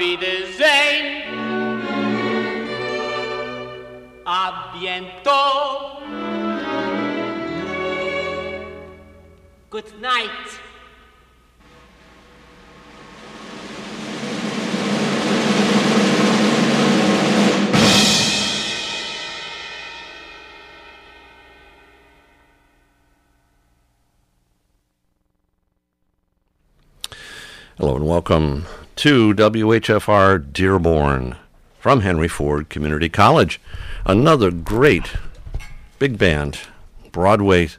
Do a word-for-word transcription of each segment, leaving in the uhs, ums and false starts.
Wiedersehen. A bientôt. Good night. Hello and welcome to W H F R Dearborn from Henry Ford Community College. Another great big band Broadway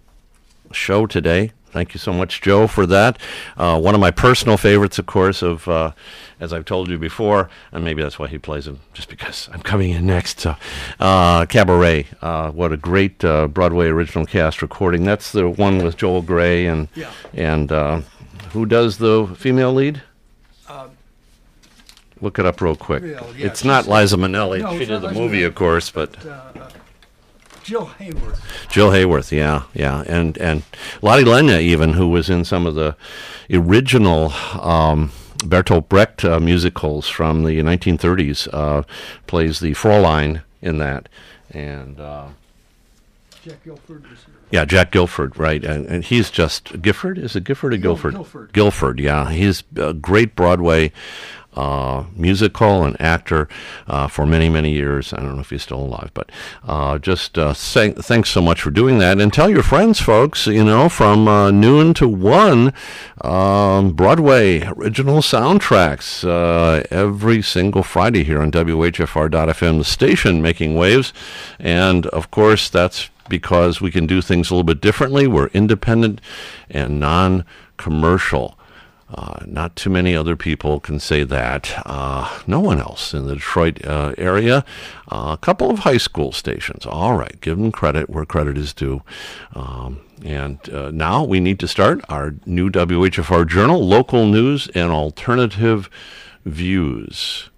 show today. Thank you so much, Joe, for that. Uh, one of my personal favorites, of course, of uh, as I've told you before, and maybe that's why he plays them, just because I'm coming in next. So, uh, Cabaret, uh, what a great uh, Broadway original cast recording. That's the one with Joel Grey and yeah. and. Uh, Who does the female lead? Uh, Look it up real quick. Real, yeah, it's not Liza Minnelli. No, she it's did not the Liza movie, Minnelli, of course, but, but uh, uh, Jill Hayworth. Jill Hayworth, yeah, yeah, and and Lottie Lenya even, who was in some of the original um, Bertolt Brecht uh, musicals from the nineteen thirties, uh, plays the Fräulein in that, and uh, Jack Gilford was here. Yeah, Jack Gilford, right, and, and he's just Gifford. Is it Gifford or Gil- Guilford? Guilford. Guilford, yeah, he's a great Broadway uh, musical and actor uh, for many, many years. I don't know if he's still alive, but uh, just uh, say, thanks so much for doing that, and tell your friends, folks. You know, from uh, noon to one, um, Broadway original soundtracks uh, every single Friday here on W H F R dot F M, the station making waves, and of course that's because we can do things a little bit differently. We're independent and non-commercial. Uh, not too many other people can say that. Uh, no one else in the Detroit uh, area. Uh, a couple of high school stations. All right, give them credit where credit is due. Um, and uh, now we need to start our new W H F R Journal, Local News and Alternative Views.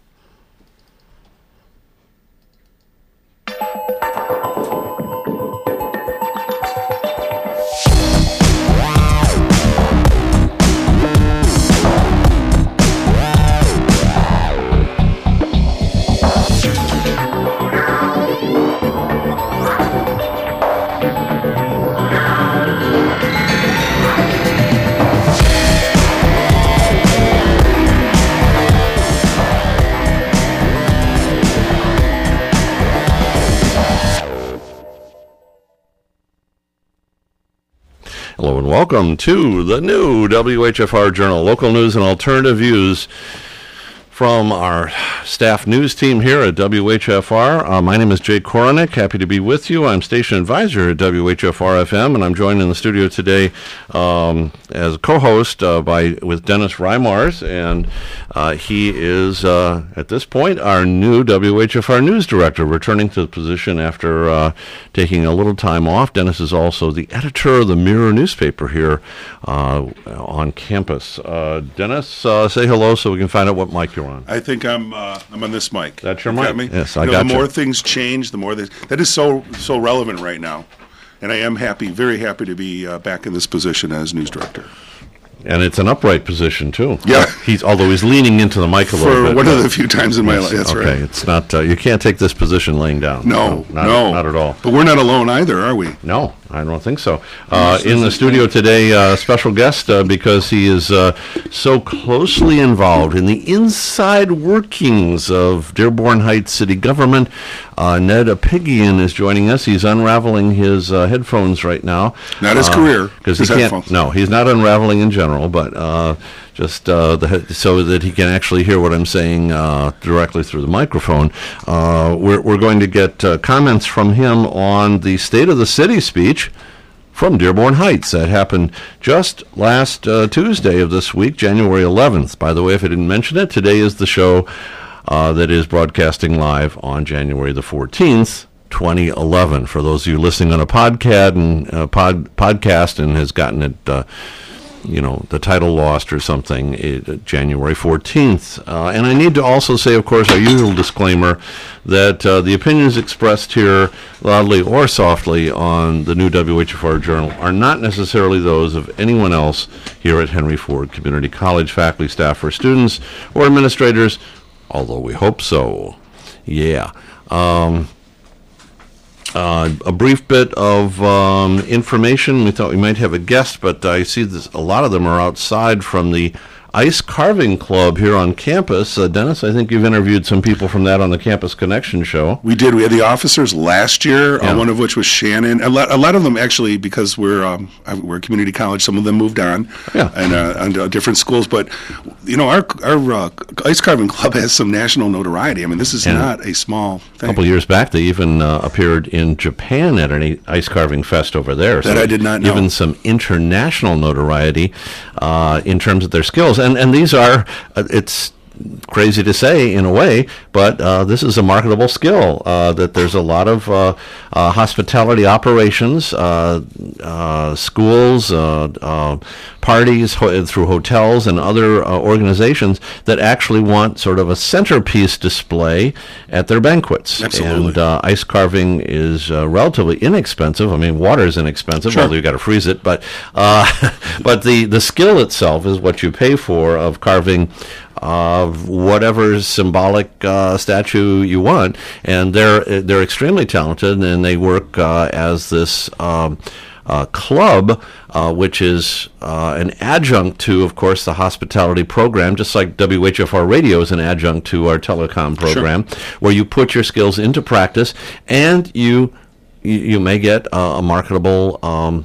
Hello and welcome to the new W H F R Journal, Local News and Alternative Views from our staff news team here at W H F R. Uh, my name is Jay Koronik. Happy to be with you. I'm station advisor at W H F R F M, and I'm joined in the studio today um, as a co-host uh, by with Dennis Reimars, and uh, he is, uh, at this point, our new W H F R news director, returning to the position after uh, taking a little time off. Dennis is also the editor of the Mirror newspaper here uh, on campus. Uh, Dennis, uh, say hello so we can find out what mic you're on. I think I'm uh, I'm on this mic. That's your You mic? got me? Yes, I you know, got The you. more things change, the more they, that is so so relevant right now, and I am happy, very happy to be uh, back in this position as news director. And it's an upright position too. Yeah. He's although he's leaning into the mic a little For bit. one but- of the few times in my Yes, life, that's okay. right. It's not. Uh, you can't take this position laying down. No, not, no, not at all. But we're not alone either, are we? No, I don't think so. Uh, in the studio today, uh, special guest uh, because he is uh, so closely involved in the inside workings of Dearborn Heights city government. Uh, Ned Apigian is joining us. He's unraveling his uh, headphones right now. Not his Uh, career, because he his can't. headphones. No, he's not unraveling in general, but uh, just uh, the he- so that he can actually hear what I'm saying uh, directly through the microphone. Uh, we're we're going to get uh, comments from him on the State of the City speech from Dearborn Heights that happened just last uh, Tuesday of this week, January eleventh. By the way, if I didn't mention it, today is the show uh, that is broadcasting live on January the fourteenth, twenty eleven. For those of you listening on a podcast and uh, pod, podcast and has gotten it uh, you know, the title lost or something, it, January fourteenth. Uh, and I need to also say, of course, our usual disclaimer that uh, the opinions expressed here, loudly or softly, on the new W H F R Journal are not necessarily those of anyone else here at Henry Ford Community College, faculty, staff, or students, or administrators, although we hope so. Yeah. Um, Uh, a brief bit of um, information. We thought we might have a guest, but I see this, a lot of them are outside from the Ice Carving Club here on campus. Uh, Dennis, I think you've interviewed some people from that on the Campus Connection show. We did. We had the officers last year, Yeah. uh, one of which was Shannon. A lot, a lot of them actually, because we're um, we're a community college, some of them moved on, Yeah. and uh, and uh, different schools. But you know, our our uh, Ice Carving Club has some national notoriety. I mean, this is And not a small A thing. couple years back, they even uh, appeared in Japan at an ice carving fest over there. That I did not know. Given some international notoriety uh, in terms of their skills. And and these are, uh, it's crazy to say in a way, but uh, this is a marketable skill, uh, that there's a lot of uh, uh, hospitality operations, uh, uh, schools, uh, uh, parties ho- through hotels and other uh, organizations that actually want sort of a centerpiece display at their banquets. Absolutely. And uh, ice carving is uh, relatively inexpensive. I mean, water is inexpensive, Sure. although you got to freeze it, but uh, but the, the skill itself is what you pay for of carving of whatever symbolic uh, statue you want, and they're they're extremely talented, and they work uh, as this um, uh, club, uh, which is uh, an adjunct to, of course, the hospitality program, just like W H F R Radio is an adjunct to our telecom program, where you put your skills into practice, and you you, you may get uh, a marketable Um,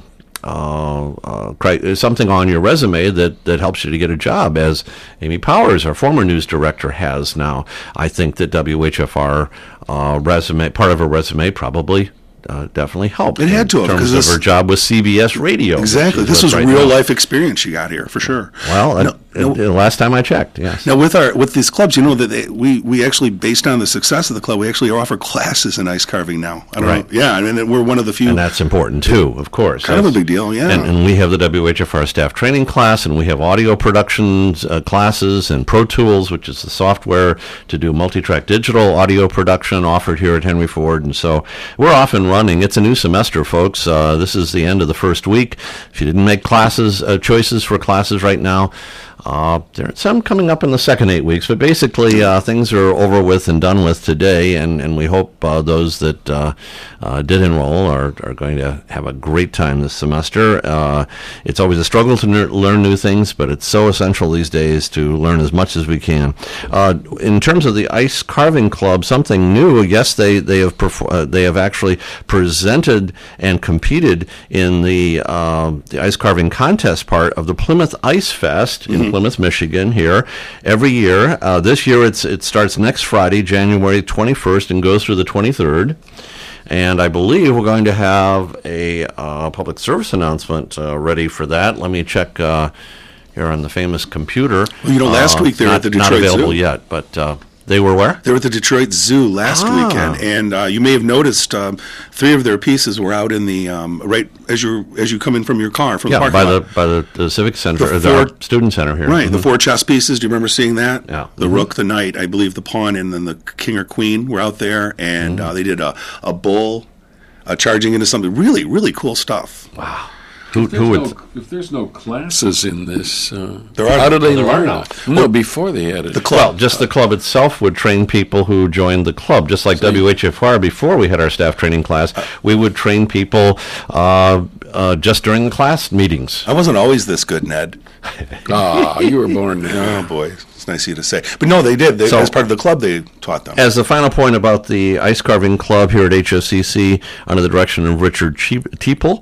Uh, uh, cri- something on your resume that, that helps you to get a job, as Amy Powers, our former news director, has now. I think that W H F R uh, resume, part of her resume, probably uh, definitely helped. It had to have, in terms 'cause of this- her job with C B S Radio. Exactly. which is This was what's right real now. life experience you got here for sure. Well, No, uh, no. uh, last time I checked, yes. Now with our with these clubs, you know that they, we we actually, based on the success of the club, we actually offer classes in ice carving now. I don't Right. know. Yeah, I mean we're one of the few. And that's important too, of course. Kind of a That's- big deal, yeah. And, and we have the W H F R staff training class, and we have audio productions uh, classes, and Pro Tools, which is the software to do multi-track digital audio production, offered here at Henry Ford. And so we're off and running. It's a new semester, folks. Uh, this is the end of the first week. If you didn't make classes uh, choices for classes right now, Uh, there are some coming up in the second eight weeks, but basically uh, things are over with and done with today, and, and we hope uh, those that uh, uh, did enroll are, are going to have a great time this semester. Uh, it's always a struggle to ner- learn new things, but it's so essential these days to learn as much as we can. Uh, in terms of the Ice Carving Club, something new. Yes, they they have perfor- uh, they have actually presented and competed in the uh, the ice carving contest part of the Plymouth Ice Fest in Plymouth, Michigan, here every year. Uh, this year it's it starts next Friday, January twenty-first, and goes through the twenty-third. And I believe we're going to have a uh, public service announcement uh, ready for that. Let me check uh, here on the famous computer. Well, you know, last Uh, week they were not, at the not Detroit available Zoo. yet, but uh, they were where? They were at the Detroit Zoo last Ah. weekend, and uh, you may have noticed um, three of their pieces were out in the um, right as you as you come in from your car from Yeah, the by parking the lot. by the, the Civic Center, The or the Ford- Student Center here. Right, the Mhm. four chess pieces. Do you remember seeing that? Yeah. The Mhm. rook, the knight, I believe the pawn, and then the king or queen were out there, and Mm-hmm. uh, they did a, a bull uh, charging into something. Really, really cool stuff. Who, If there's, who would? no, if there's no classes in this, uh, There are- how do they there are learn not. it? No, before they had it. The club. Well, just the club itself would train people who joined the club, just like W H F R. Before we had our staff training class, we would train people uh, uh, just during the class meetings. I wasn't always this good, Ned. Ah, you were born now. Oh boy, it's nice of you to say. But no, they did. They, So- as part of the club, they taught them. As the final point about the Ice Carving Club here at H O C C, under the direction of Richard Cheap- Teeple,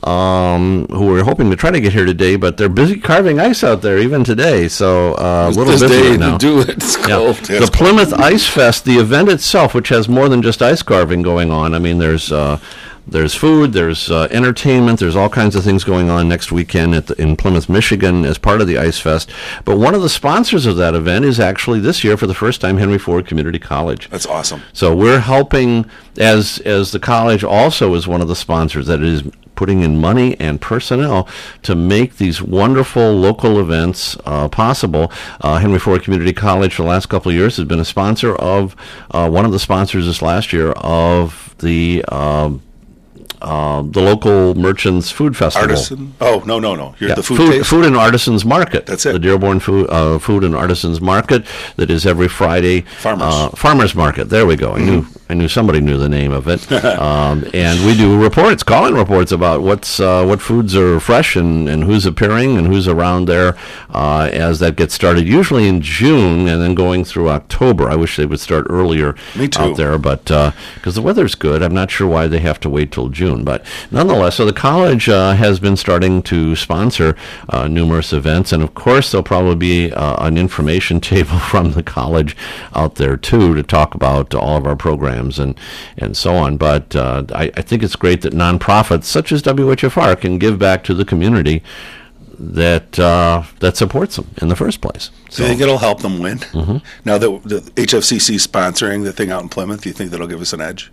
um, who we're hoping to try to get here today, but they're busy carving ice out there even today, so uh, a little this busy day right now. to do it. It's Yeah. cold. Yeah, The it's Plymouth Ice Fest, the event itself, which has more than just ice carving going on. I mean, there's uh, There's food, there's uh, entertainment, there's all kinds of things going on next weekend at the, in Plymouth, Michigan as part of the Ice Fest. But one of the sponsors of that event is actually this year, for the first time, Henry Ford Community College. That's awesome. So we're helping, as as the college also is one of the sponsors, that is putting in money and personnel to make these wonderful local events uh, possible. Uh, Henry Ford Community College for the last couple of years has been a sponsor of, uh, one of the sponsors this last year of the um, uh, the local merchants food festival. Artisan? Oh, no, no, no. You're Yeah, the food, food, taste? food and Artisans Market. That's it. The Dearborn Food, uh, Food and Artisans Market that is every Friday. Farmers. Uh, Farmers Market. There we go. I knew I knew somebody knew the name of it. um, and we do reports, call-in reports about what's uh, what foods are fresh and, and who's appearing and who's around there uh, as that gets started. Usually in June and then going through October. I wish they would start earlier Me too. out there, but because the weather's good, I'm not sure why they have to wait till June. But nonetheless, so the college uh, has been starting to sponsor uh, numerous events, and of course there'll probably be uh, an information table from the college out there too to talk about all of our programs and and so on. But uh, I, I think it's great that nonprofits such as W H F R can give back to the community that uh, that supports them in the first place. Do you think it'll help them win? Mm-hmm. Now that the H F C C is sponsoring the thing out in Plymouth, do you think that'll give us an edge?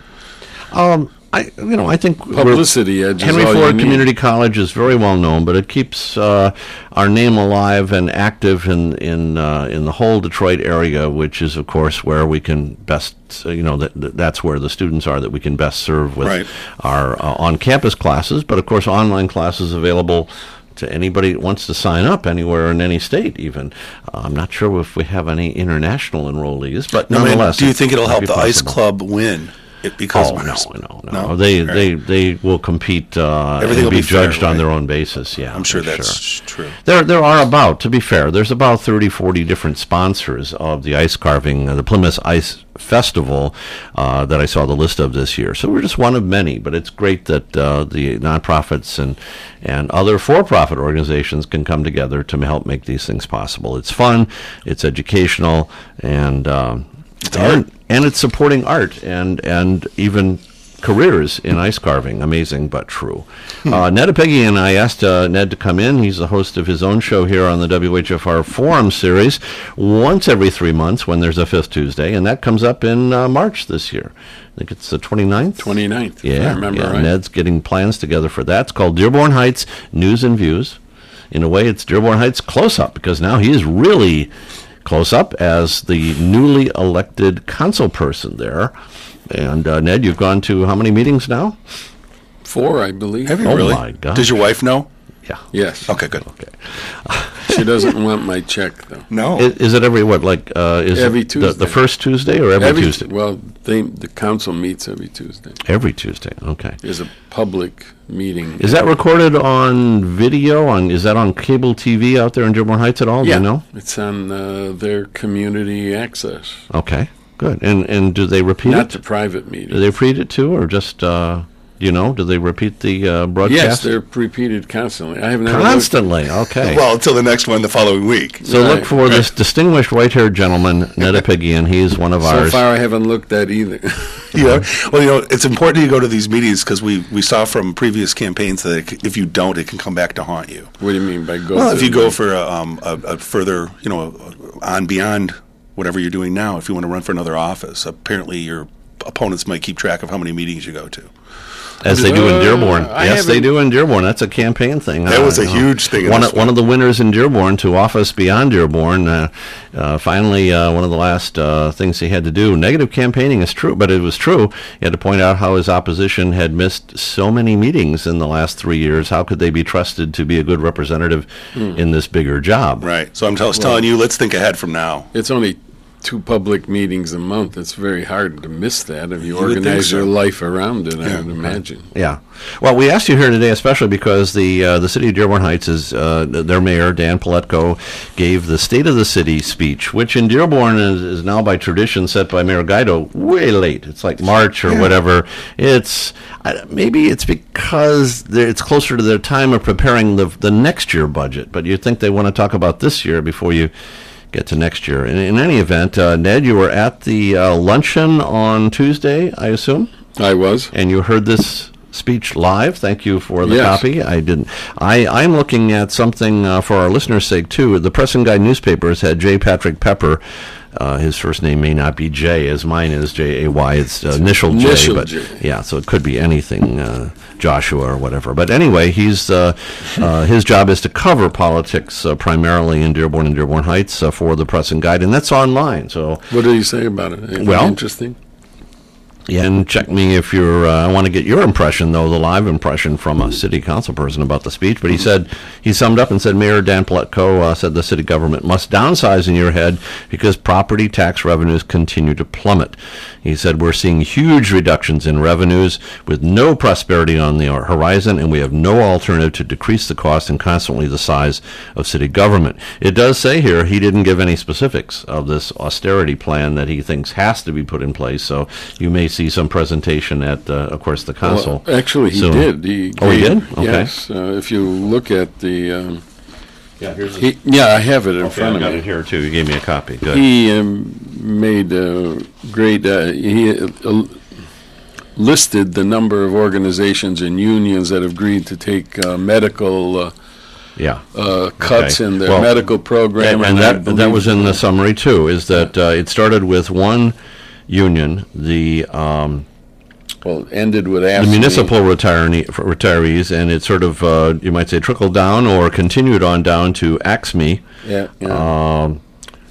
Um, I, you know, I think Publicity edge is Henry all you Ford need. Community College is very well known, but it keeps uh, our name alive and active in in uh, in the whole Detroit area, which is, of course, where we can best, uh, you know, that that's where the students are that we can best serve with Right. our uh, on-campus classes, but of course, online classes available to anybody that wants to sign up anywhere in any state. Even uh, I'm not sure if we have any international enrollees, but No, I mean, nonetheless, do you it think it'll might help be the Ice possible. Club win? It, because Oh, no, there's- no, no, No? They, All right. they, they will compete uh, Everything and will be, be fair, judged on right? their own basis. Yeah, I'm sure for that's true. There, there are about, to be fair, there's about thirty, forty different sponsors of the ice carving, uh, the Plymouth Ice Festival uh, that I saw the list of this year. So we're just one of many, but it's great that uh, the nonprofits and and other for-profit organizations can come together to help make these things possible. It's fun, it's educational, and um, It's and, art. and it's supporting art and and even careers in ice carving. Amazing, but true. Uh, Ned Appigian and I asked uh, Ned to come in. He's the host of his own show here on the W H F R Forum Series once every three months when there's a fifth Tuesday, and that comes up in uh, March this year. I think it's the twenty-ninth. twenty-ninth, if Yeah, I remember yeah. right. Ned's getting plans together for that. It's called Dearborn Heights News and Views. In a way, it's Dearborn Heights close-up, because now he is really close up as the newly elected council person there. And uh, Ned, you've gone to how many meetings now? Four, I believe. Have you Oh, really? my gosh. Does your wife know? Yeah. Yes. Okay, good. Okay. She doesn't want my check, though. No. Is, is it every what? Like uh, is Every it the, Tuesday. the first Tuesday or every, Every Tuesday? Well, they, the council meets every Tuesday. Every Tuesday. Okay. There's a public meeting. Is that recorded on video? On is that on cable T V out there in Dearborn Heights at all? Yeah. Do you know? It's on uh, their community access, Okay. Good. And and do they repeat not it? the private meeting. Do they repeat it too, or just uh, you know? Do they repeat the uh, broadcast? Yes, they're repeated constantly. I have never looked- Constantly. Okay. Well, until the next one the following week. So look Right, for this distinguished white-haired gentleman, Ned Appigian. He's one of So ours. far, I haven't looked at either. Yeah. Well, you know, it's important you go to these meetings because we, we saw from previous campaigns that it c- if you don't, it can come back to haunt you. What do you mean by go? Well, to if you the- go for a, um, a, a further, you know, on beyond whatever you're doing now, if you want to run for another office, apparently your opponents might keep track of how many meetings you go to. As they do in Uh, Dearborn. I Yes, they haven't- do in Dearborn. That's a campaign thing. That Uh, was a you know, huge thing in One this of, one of the winners in Dearborn to office beyond Dearborn. Uh, uh, finally, uh, one of the last uh, things he had to do. Negative campaigning is true, but it was true. He had to point out how his opposition had missed so many meetings in the last three years. How could they be trusted to be a good representative in this bigger job? Right. So I'm t- telling you, let's think ahead from now. It's only two public meetings a month. It's very hard to miss that if you, You would think organize so. your life around it, I Yeah. would imagine. Yeah. Well, we asked you here today especially because the uh, the city of Dearborn Heights is uh, their mayor Dan Paletko gave the State of the City speech, which in Dearborn is, is now by tradition set by Mayor Guido way late. It's like March or whatever. It's uh, maybe it's because they're- it's closer to their time of preparing the the next year budget, but you'd think they want to talk about this year before you get to next year. In, in any event, uh, Ned, you were at the uh, luncheon on Tuesday, I assume? I was. And you heard this speech live. Thank you for the Yes. copy. I didn't. I, I'm looking at something uh, for our listeners' sake, too. The Press and Guide newspapers had J. Patrick Pepper. Uh, his first name may not be J, as mine is J A Y. It's uh, initial J, Initial but J. yeah, so it could be anything, uh, Joshua or whatever. But anyway, he's uh, uh, his job is to cover politics uh, primarily in Dearborn and Dearborn Heights uh, for the Press and Guide, and that's online. So What did he say about it? Anything Well- interesting? yeah, and check me if you're. Uh, I want to get your impression, though, the live impression from a city council person about the speech. But he said he summed up and said, Mayor Dan Paletko uh, said the city government must downsize in your head because property tax revenues continue to plummet. He said we're seeing huge reductions in revenues with no prosperity on the horizon, and we have no alternative to decrease the cost and constantly the size of city government. It does say here he didn't give any specifics of this austerity plan that he thinks has to be put in place. So you may see some presentation at, uh, of course, the council. Well, actually, he soon. did. He Oh, he gave- did? Okay. Yes. Uh, if you look at the, um, Yeah, here's he, yeah, I have it in okay, front I of got me. it here, too. You gave me a copy. Good. He um, made a great. Uh, he uh, listed the number of organizations and unions that have agreed to take uh, medical uh, yeah. uh, cuts Okay. in their Well, medical program, And, and I that that believe- was in the summary, too, is that uh, it started with one union, the um, well ended with the AFSCME. municipal retiree, for retirees, and it sort of, uh, you might say, trickled down or continued on down to AFSCME. Yeah, yeah. Um,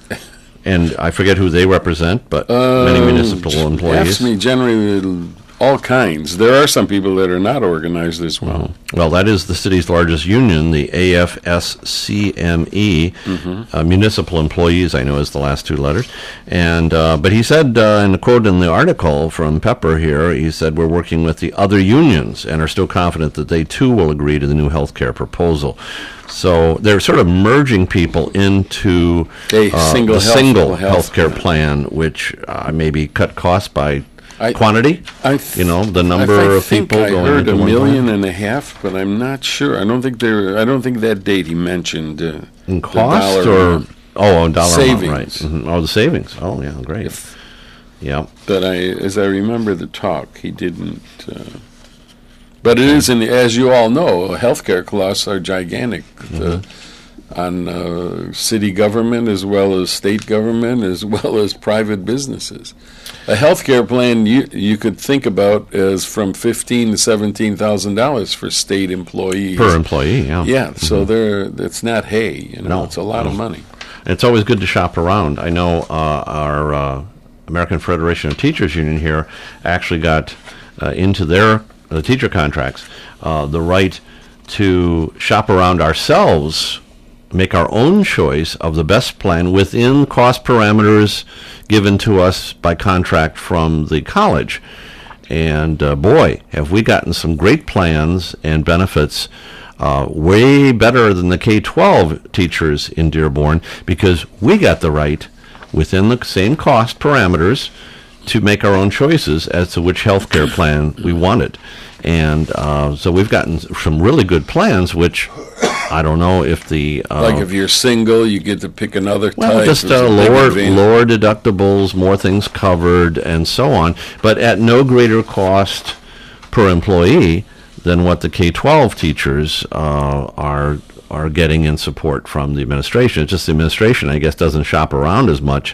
and I forget who they represent, but many Um, municipal employees. AFSCME generally all kinds. There are some people that are not organized as well. Well, that is the city's largest union, the A F S C M E, uh, municipal employees, I know is the last two letters. And uh, but he said, uh, in a quote in the article from Pepper here, he said, we're working with the other unions and are still confident that they too will agree to the new health care proposal. So they're sort of merging people into A uh, single the health- single health health care plan. plan, which uh, maybe cut costs by I- quantity. I th- You know, the I number th- of think people I going heard into a one million plan. and a half, but I'm not sure. I don't think there. I don't think that date he mentioned. Uh, In the cost dollar or amount. oh, a dollar Savings. amount, right? Mhm. Oh, the savings. Oh, yeah, great. If- yeah, But I, as I remember the talk, he didn't. Uh, but it is, in, as you all know, healthcare costs are gigantic uh, on uh, city government as well as state government as well as private businesses. A healthcare plan you you could think about as from fifteen to seventeen thousand dollars for state employees per employee. Yeah, Yeah, so they're it's not hay. You know, No, it's a lot no. of money. It's always good to shop around. I know uh, our uh, American Federation of Teachers Union here actually got uh, into their the teacher contracts uh, the right to shop around ourselves, make our own choice of the best plan within cost parameters given to us by contract from the college. And uh, boy, have we gotten some great plans and benefits, uh, way better than the K twelve teachers in Dearborn, because we got the right within the same cost parameters to make our own choices as to which health care plan we wanted. And uh, so we've gotten some really good plans, which I don't know if the... Uh, Like if you're single, you get to pick another well, type. just It's uh, a big lower advantage. lower deductibles, more things covered, and so on, but at no greater cost per employee than what the K twelve teachers uh, are are getting in support from the administration. It's just the administration, I guess, doesn't shop around as much,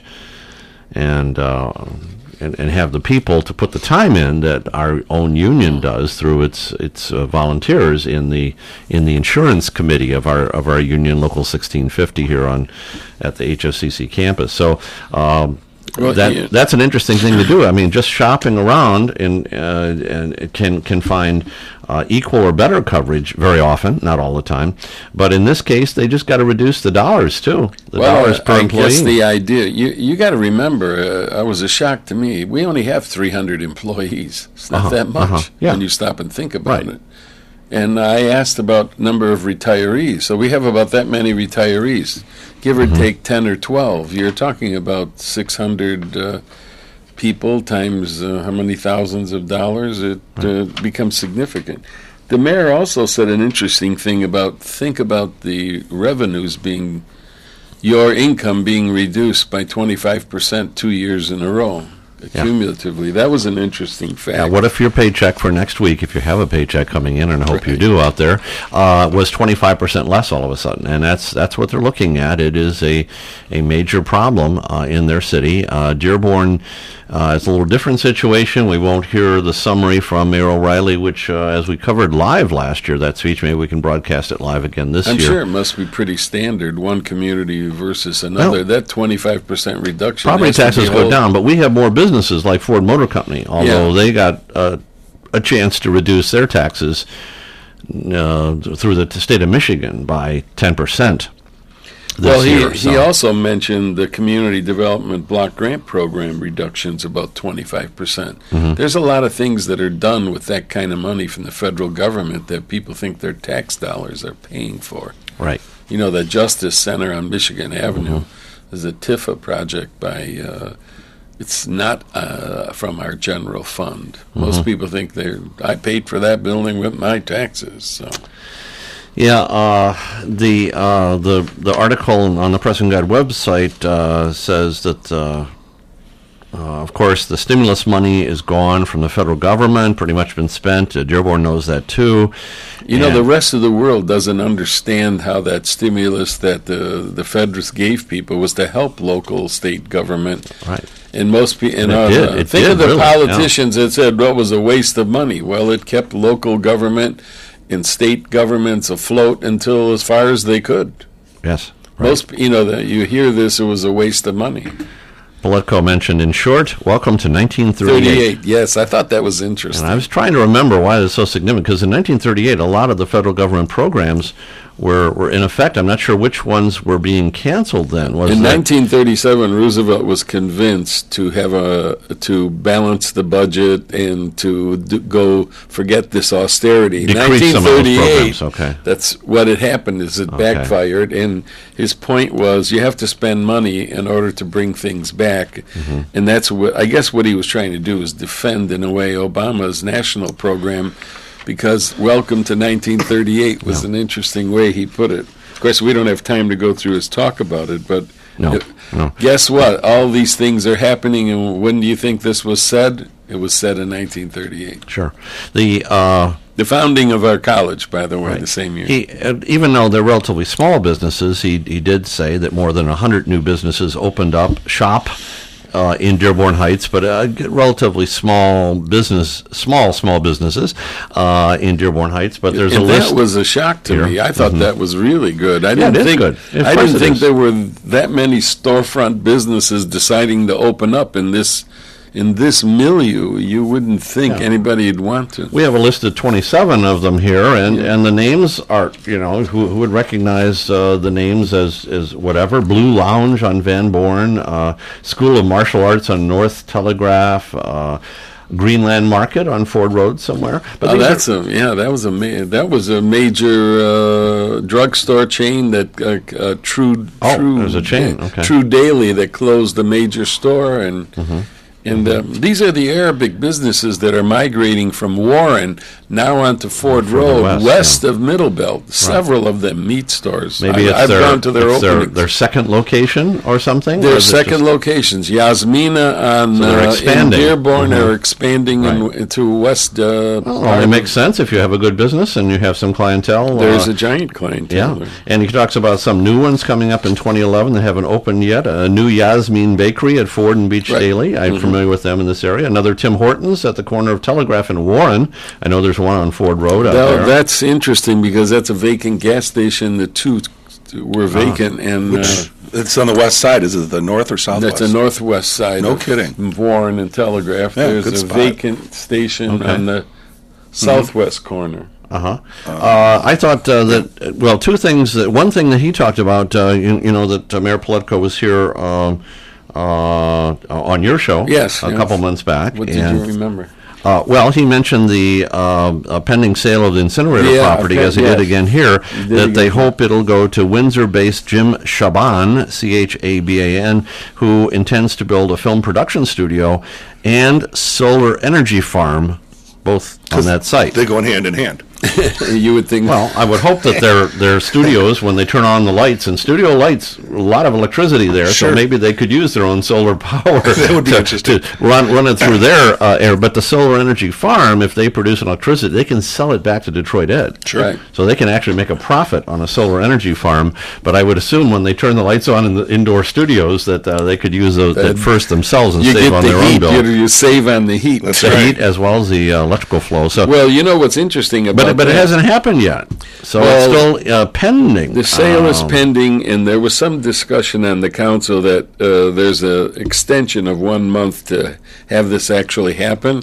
and. Uh, And, and have the people to put the time in that our own union does through its its uh, volunteers in the in the insurance committee of our of our union, Local sixteen fifty here on at the H S C C campus. So um, Well, that yeah. that's an interesting thing to do. I mean, just shopping around and uh, and it can can find uh, equal or better coverage very often, not all the time. But in this case, they just got to reduce the dollars too. The well, dollars per I employee. guess the idea you you got to remember. Uh, it was a shock to me. We only have three hundred employees. It's not Uh-huh, that much uh-huh, yeah. when you stop and think about Right. it. And I asked about number of retirees. So we have about that many retirees, give or Mm-hmm. take ten or twelve. You're talking about six hundred uh, people times uh, how many thousands of dollars. It uh, becomes significant. The mayor also said an interesting thing about think about the revenues being, your income being reduced by twenty-five percent two years in a row. cumulatively. That was an interesting fact. Yeah, what if your paycheck for next week, if you have a paycheck coming in, and I hope right. you do out there, uh, was twenty-five percent less all of a sudden? And that's that's what they're looking at. It is a, a major problem uh, in their city. Uh, Dearborn uh, is a little different situation. We won't hear the summary from Mayor O'Reilly, which, uh, as we covered live last year, that speech, maybe we can broadcast it live again this I'm year. I'm sure it must be pretty standard, one community versus another. Well, that twenty-five percent reduction. Property taxes go down, but we have more businesses like Ford Motor Company, although yeah. they got uh, a chance to reduce their taxes uh, through the state of Michigan by ten percent. Well, he, year, so. he also mentioned the Community Development Block Grant Program reductions about twenty-five percent. Mm-hmm. There's a lot of things that are done with that kind of money from the federal government that people think their tax dollars are paying for. Right. You know, the Justice Center on Michigan Avenue mm-hmm. is a T I F A project by, uh, it's not uh, from our general fund. Mm-hmm. Most people think they're, I paid for that building with my taxes, so... Yeah, uh, the uh, the the article on the Press and Guide website uh, says that, uh, uh, of course, the stimulus money is gone from the federal government, pretty much been spent. Uh, Dearborn knows that, too. You know, the rest of the world doesn't understand how that stimulus that the, the feds gave people was to help local state government. Right. And most people, and it did. Uh, It think did, of the really, politicians yeah. that said, well, it was a waste of money. Well, it kept local government and state governments afloat until as far as they could. Yes. Right. Most, you know, that you hear this, it was a waste of money. Poletko mentioned, in short, welcome to nineteen thirty-eight. thirty-eight, yes, I thought that was interesting. And I was trying to remember why this is so significant, because in nineteen thirty-eight, a lot of the federal government programs were, were in effect. I'm not sure which ones were being canceled then. Was in that nineteen thirty-seven, Roosevelt was convinced to have a to balance the budget and to do, go forget this austerity. Decrease some of those programs, okay. That's what had happened. Is it Okay. backfired? And his point was, you have to spend money in order to bring things back. Mm-hmm. And that's what I guess what he was trying to do is defend, in a way, Obama's national program. Because Welcome to nineteen thirty-eight was No. an interesting way he put it. Of course, we don't have time to go through his talk about it, but No, it- no. guess what? All these things are happening, and when do you think this was said? It was said in nineteen thirty-eight. Sure. The uh, The founding of our college, by the way, Right. the same year. He, uh, even though they're relatively small businesses, he he did say that more than one hundred new businesses opened up shop uh, in Dearborn Heights, but uh, relatively small business, small, small businesses uh, in Dearborn Heights. But there's and a that list. was a shock to here. me. I thought Mhm. that was really good. I Yeah, didn't it is think good. Of I course didn't it think is. there were that many storefront businesses deciding to open up in this in this milieu. You wouldn't think Yeah. anybody'd want to. We have a list of twenty-seven of them here, and, and the names are, you know, who, who would recognize uh, the names as, as whatever. Blue Lounge on Van Born, uh, School of Martial Arts on North Telegraph, uh, Greenland Market on Ford Road somewhere. But Oh, these that's are, a yeah. That was a ma- that was a major uh, drugstore chain that uh, uh, True Oh, True there's a chain, uh, okay. True Daily that closed a major store, and Mm-hmm. and uh, these are the Arabic businesses that are migrating from Warren now onto Ford Further Road, west, west, yeah. of Middle Belt. Several of them meat stores. maybe I, it's I've their, gone to their it's their, openings. their second location or something? Or Their is it second just- locations, Yasmina on So they're uh, in expanding. Dearborn, Mhm. are expanding in, Right. into West. Uh, Well, part it of- makes sense if you have a good business and you have some clientele. There's uh, a giant clientele. Yeah, there. and he talks about some new ones coming up in twenty eleven that haven't opened yet. A new Yasmin Bakery at Ford and Beach Right. Daily. I'm Mhm. familiar with them in this area. Another Tim Hortons at the corner of Telegraph and Warren. I know there's one on Ford Road out That- there. that's interesting because that's a vacant gas station. The two were vacant, and uh, Which, it's on the west side. Is it the north or southwest? that's the northwest side. No of kidding. Warren and Telegraph. Yeah, There's good a spot. vacant station Okay. on the southwest corner. Uh-huh. Uh, I thought uh, that, well, two things. That, one thing that he talked about, uh, you, you know, that uh, Mayor Poletko was here um, uh, on your show Yes, a yes. couple months back. What did and, you remember? Uh, well, he mentioned the uh, uh, pending sale of the incinerator Yeah, property, okay, as he yes. did again here, did that they again. hope it'll go to Windsor-based Jim Chaban, C H A B A N, who intends to build a film production studio and solar energy farm, both on that site. They go in hand in hand. You would think. Well, I would hope that their their studios, when they turn on the lights, and studio lights, a lot of electricity there, Sure. so maybe they could use their own solar power That would be to, interesting. to run, run it through their uh, air. But the solar energy farm, if they produce electricity, they can sell it back to Detroit Ed. Sure. Right. So they can actually make a profit on a solar energy farm. But I would assume when they turn the lights on in the indoor studios that uh, they could use those at first themselves and You save get on the their own heat. bill. You, you save on the heat. That's The right. heat as well as the uh, electrical flow. So, Well, you know what's interesting about but but it that? hasn't happened yet. So Well, it's still uh, pending. The sale is Um, pending, and there was some discussion on the council that uh, there's a extension of one month to have this actually happen.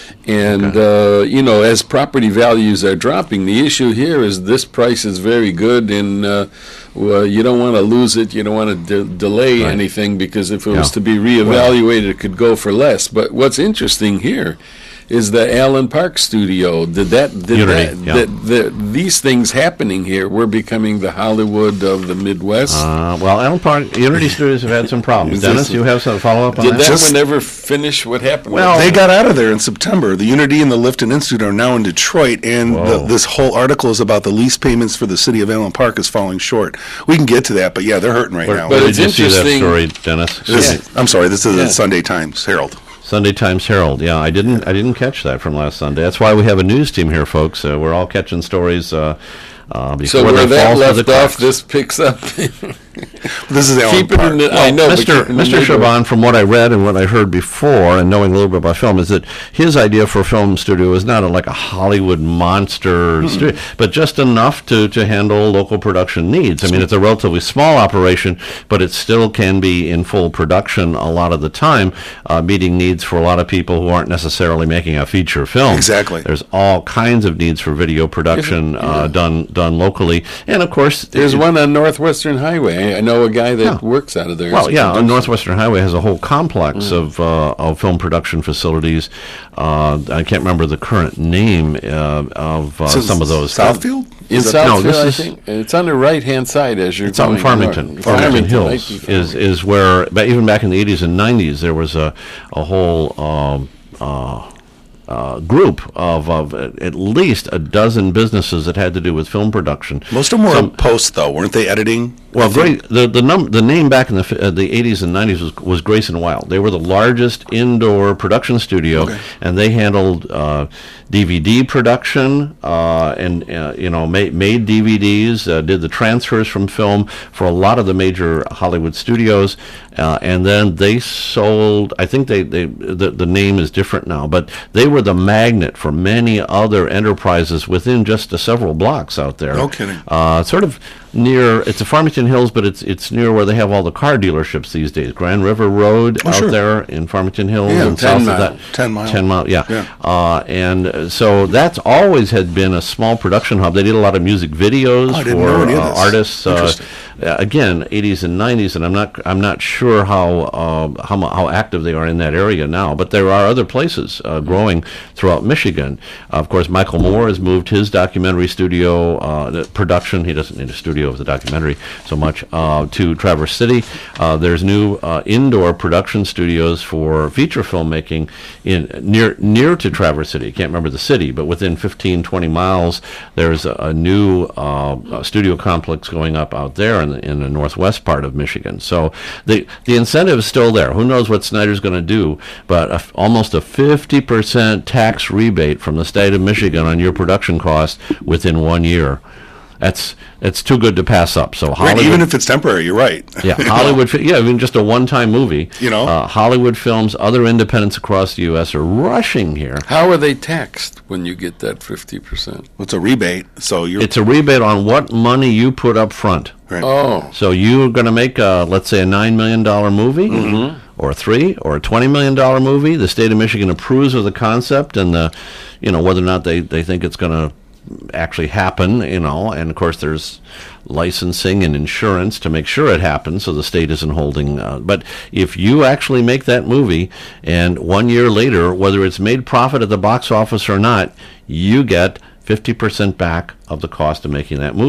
And, uh, you know, as property values are dropping, the issue here is this price is very good, and uh, well, you don't want to lose it. You don't want to de- delay Right. anything, because if it was Yeah. to be reevaluated, it could go for less. But what's interesting here is the Allen Park studio. Did that? Did Unity, that, yeah. that- the- these things happening here, we're becoming the Hollywood of the Midwest. Uh, well, Allen Park Unity Studios have had some problems. Is Dennis, this- you have some follow up on Did that? that Just- one ever finish? What happened? Well, with They got out of there in September. The Unity and the Lifton Institute are now in Detroit, and the, Whoa. this whole article is about the lease payments for the city of Allen Park is falling short. We can get to that, but yeah, they're hurting right Where, now. where But did you it's see that interesting- story, Dennis? This- Yeah. I'm sorry, this is Yeah. the Sunday Times Herald. Sunday Times Herald. Yeah, I didn't. I didn't catch that from last Sunday. That's why we have a news team here, folks. Uh, we're all catching stories uh, uh, before So where they that fall to the left off, cracks. this picks up. This is Allen Keep it Park. in the. I know, but Mister keep it in the Mister neighborhood. Chabon, from what I read and what I heard before, and knowing a little bit about film, is that his idea for a film studio is not a, like a Hollywood monster studio, but just enough to, to handle local production needs. I mean, it's a relatively small operation, but it still can be in full production a lot of the time, uh, meeting needs for a lot of people who aren't necessarily making a feature film. Exactly. There's all kinds of needs for video production uh, done done locally, and of course, There's it- one on Northwestern Highway. I I know a guy that Yeah. works out of there. Well, as a yeah, producer. Northwestern Highway has a whole complex of uh, of film production facilities. Uh, I can't remember the current name uh, of uh, So some of those. Southfield? In Is that- no, Southfield, this I is- think. It's on the right-hand side as you're It's out in going Farmington. north. Farmington, might Hills be is Farmington. is where, but even back in the eighties and nineties, there was a a whole um, uh, uh, group of of at least a dozen businesses that had to do with film production. Most of them were Some- post, though, weren't they? Editing. Well, great. The the num the name back in the fi- uh, the eighties and nineties was was Grayson Wild. They were the largest indoor production studio, Okay. and they handled uh, D V D production uh, and uh, you know made made D V Ds, uh, did the transfers from film for a lot of the major Hollywood studios, uh, and then they sold. I think they they the the name is different now, but they were the magnet for many other enterprises within just the several blocks out there. No kidding. Uh, sort of near, it's a Farmington Hills, but it's it's near where they have all the car dealerships these days. Grand River Road Oh, out sure. there in Farmington Hills Yeah, and ten south mile. of that. ten mile. ten mile, yeah. Yeah. Uh, and uh, so that's always had been a small production hub. They did a lot of music videos Oh, I didn't for know any of uh, this. artists. Uh, Interesting. uh, again, eighties and nineties, and I'm not I'm not sure how uh, how mu- how active they are in that area now. But there are other places uh, growing throughout Michigan. of course, Michael Moore has moved his documentary studio uh, the production. He doesn't need a studio of the documentary so much uh, to Traverse City. Uh, there's new uh, indoor production studios for feature filmmaking in near near to Traverse City. I can't remember the city, but within fifteen, twenty miles, there's a, a new uh, uh, studio complex going up out there in the, in the northwest part of Michigan. So the the incentive is still there. Who knows what Snyder's going to do? But a, almost a fifty percent tax rebate from the state of Michigan on your production cost within one year. That's it's too good to pass up. So Right, Hollywood, even if it's temporary, you're right. yeah, Hollywood, fi- yeah, even just a one-time movie. You know? uh, Hollywood Films, other independents across the U S are rushing here. How are they taxed when you get that fifty percent? It's a rebate, so you're It's a rebate on what money you put up front. right. Oh, So you're going to make, a, let's say, a nine million dollars movie, Mm-hmm. or a three, or a twenty million dollars movie. The state of Michigan approves of the concept and the, you know, whether or not they, they think it's going to actually happen, you know, and of course there's licensing and insurance to make sure it happens, so the state isn't holding. Uh, but if you actually make that movie, and one year later, whether it's made profit at the box office or not, you get fifty percent back of the cost of making that movie.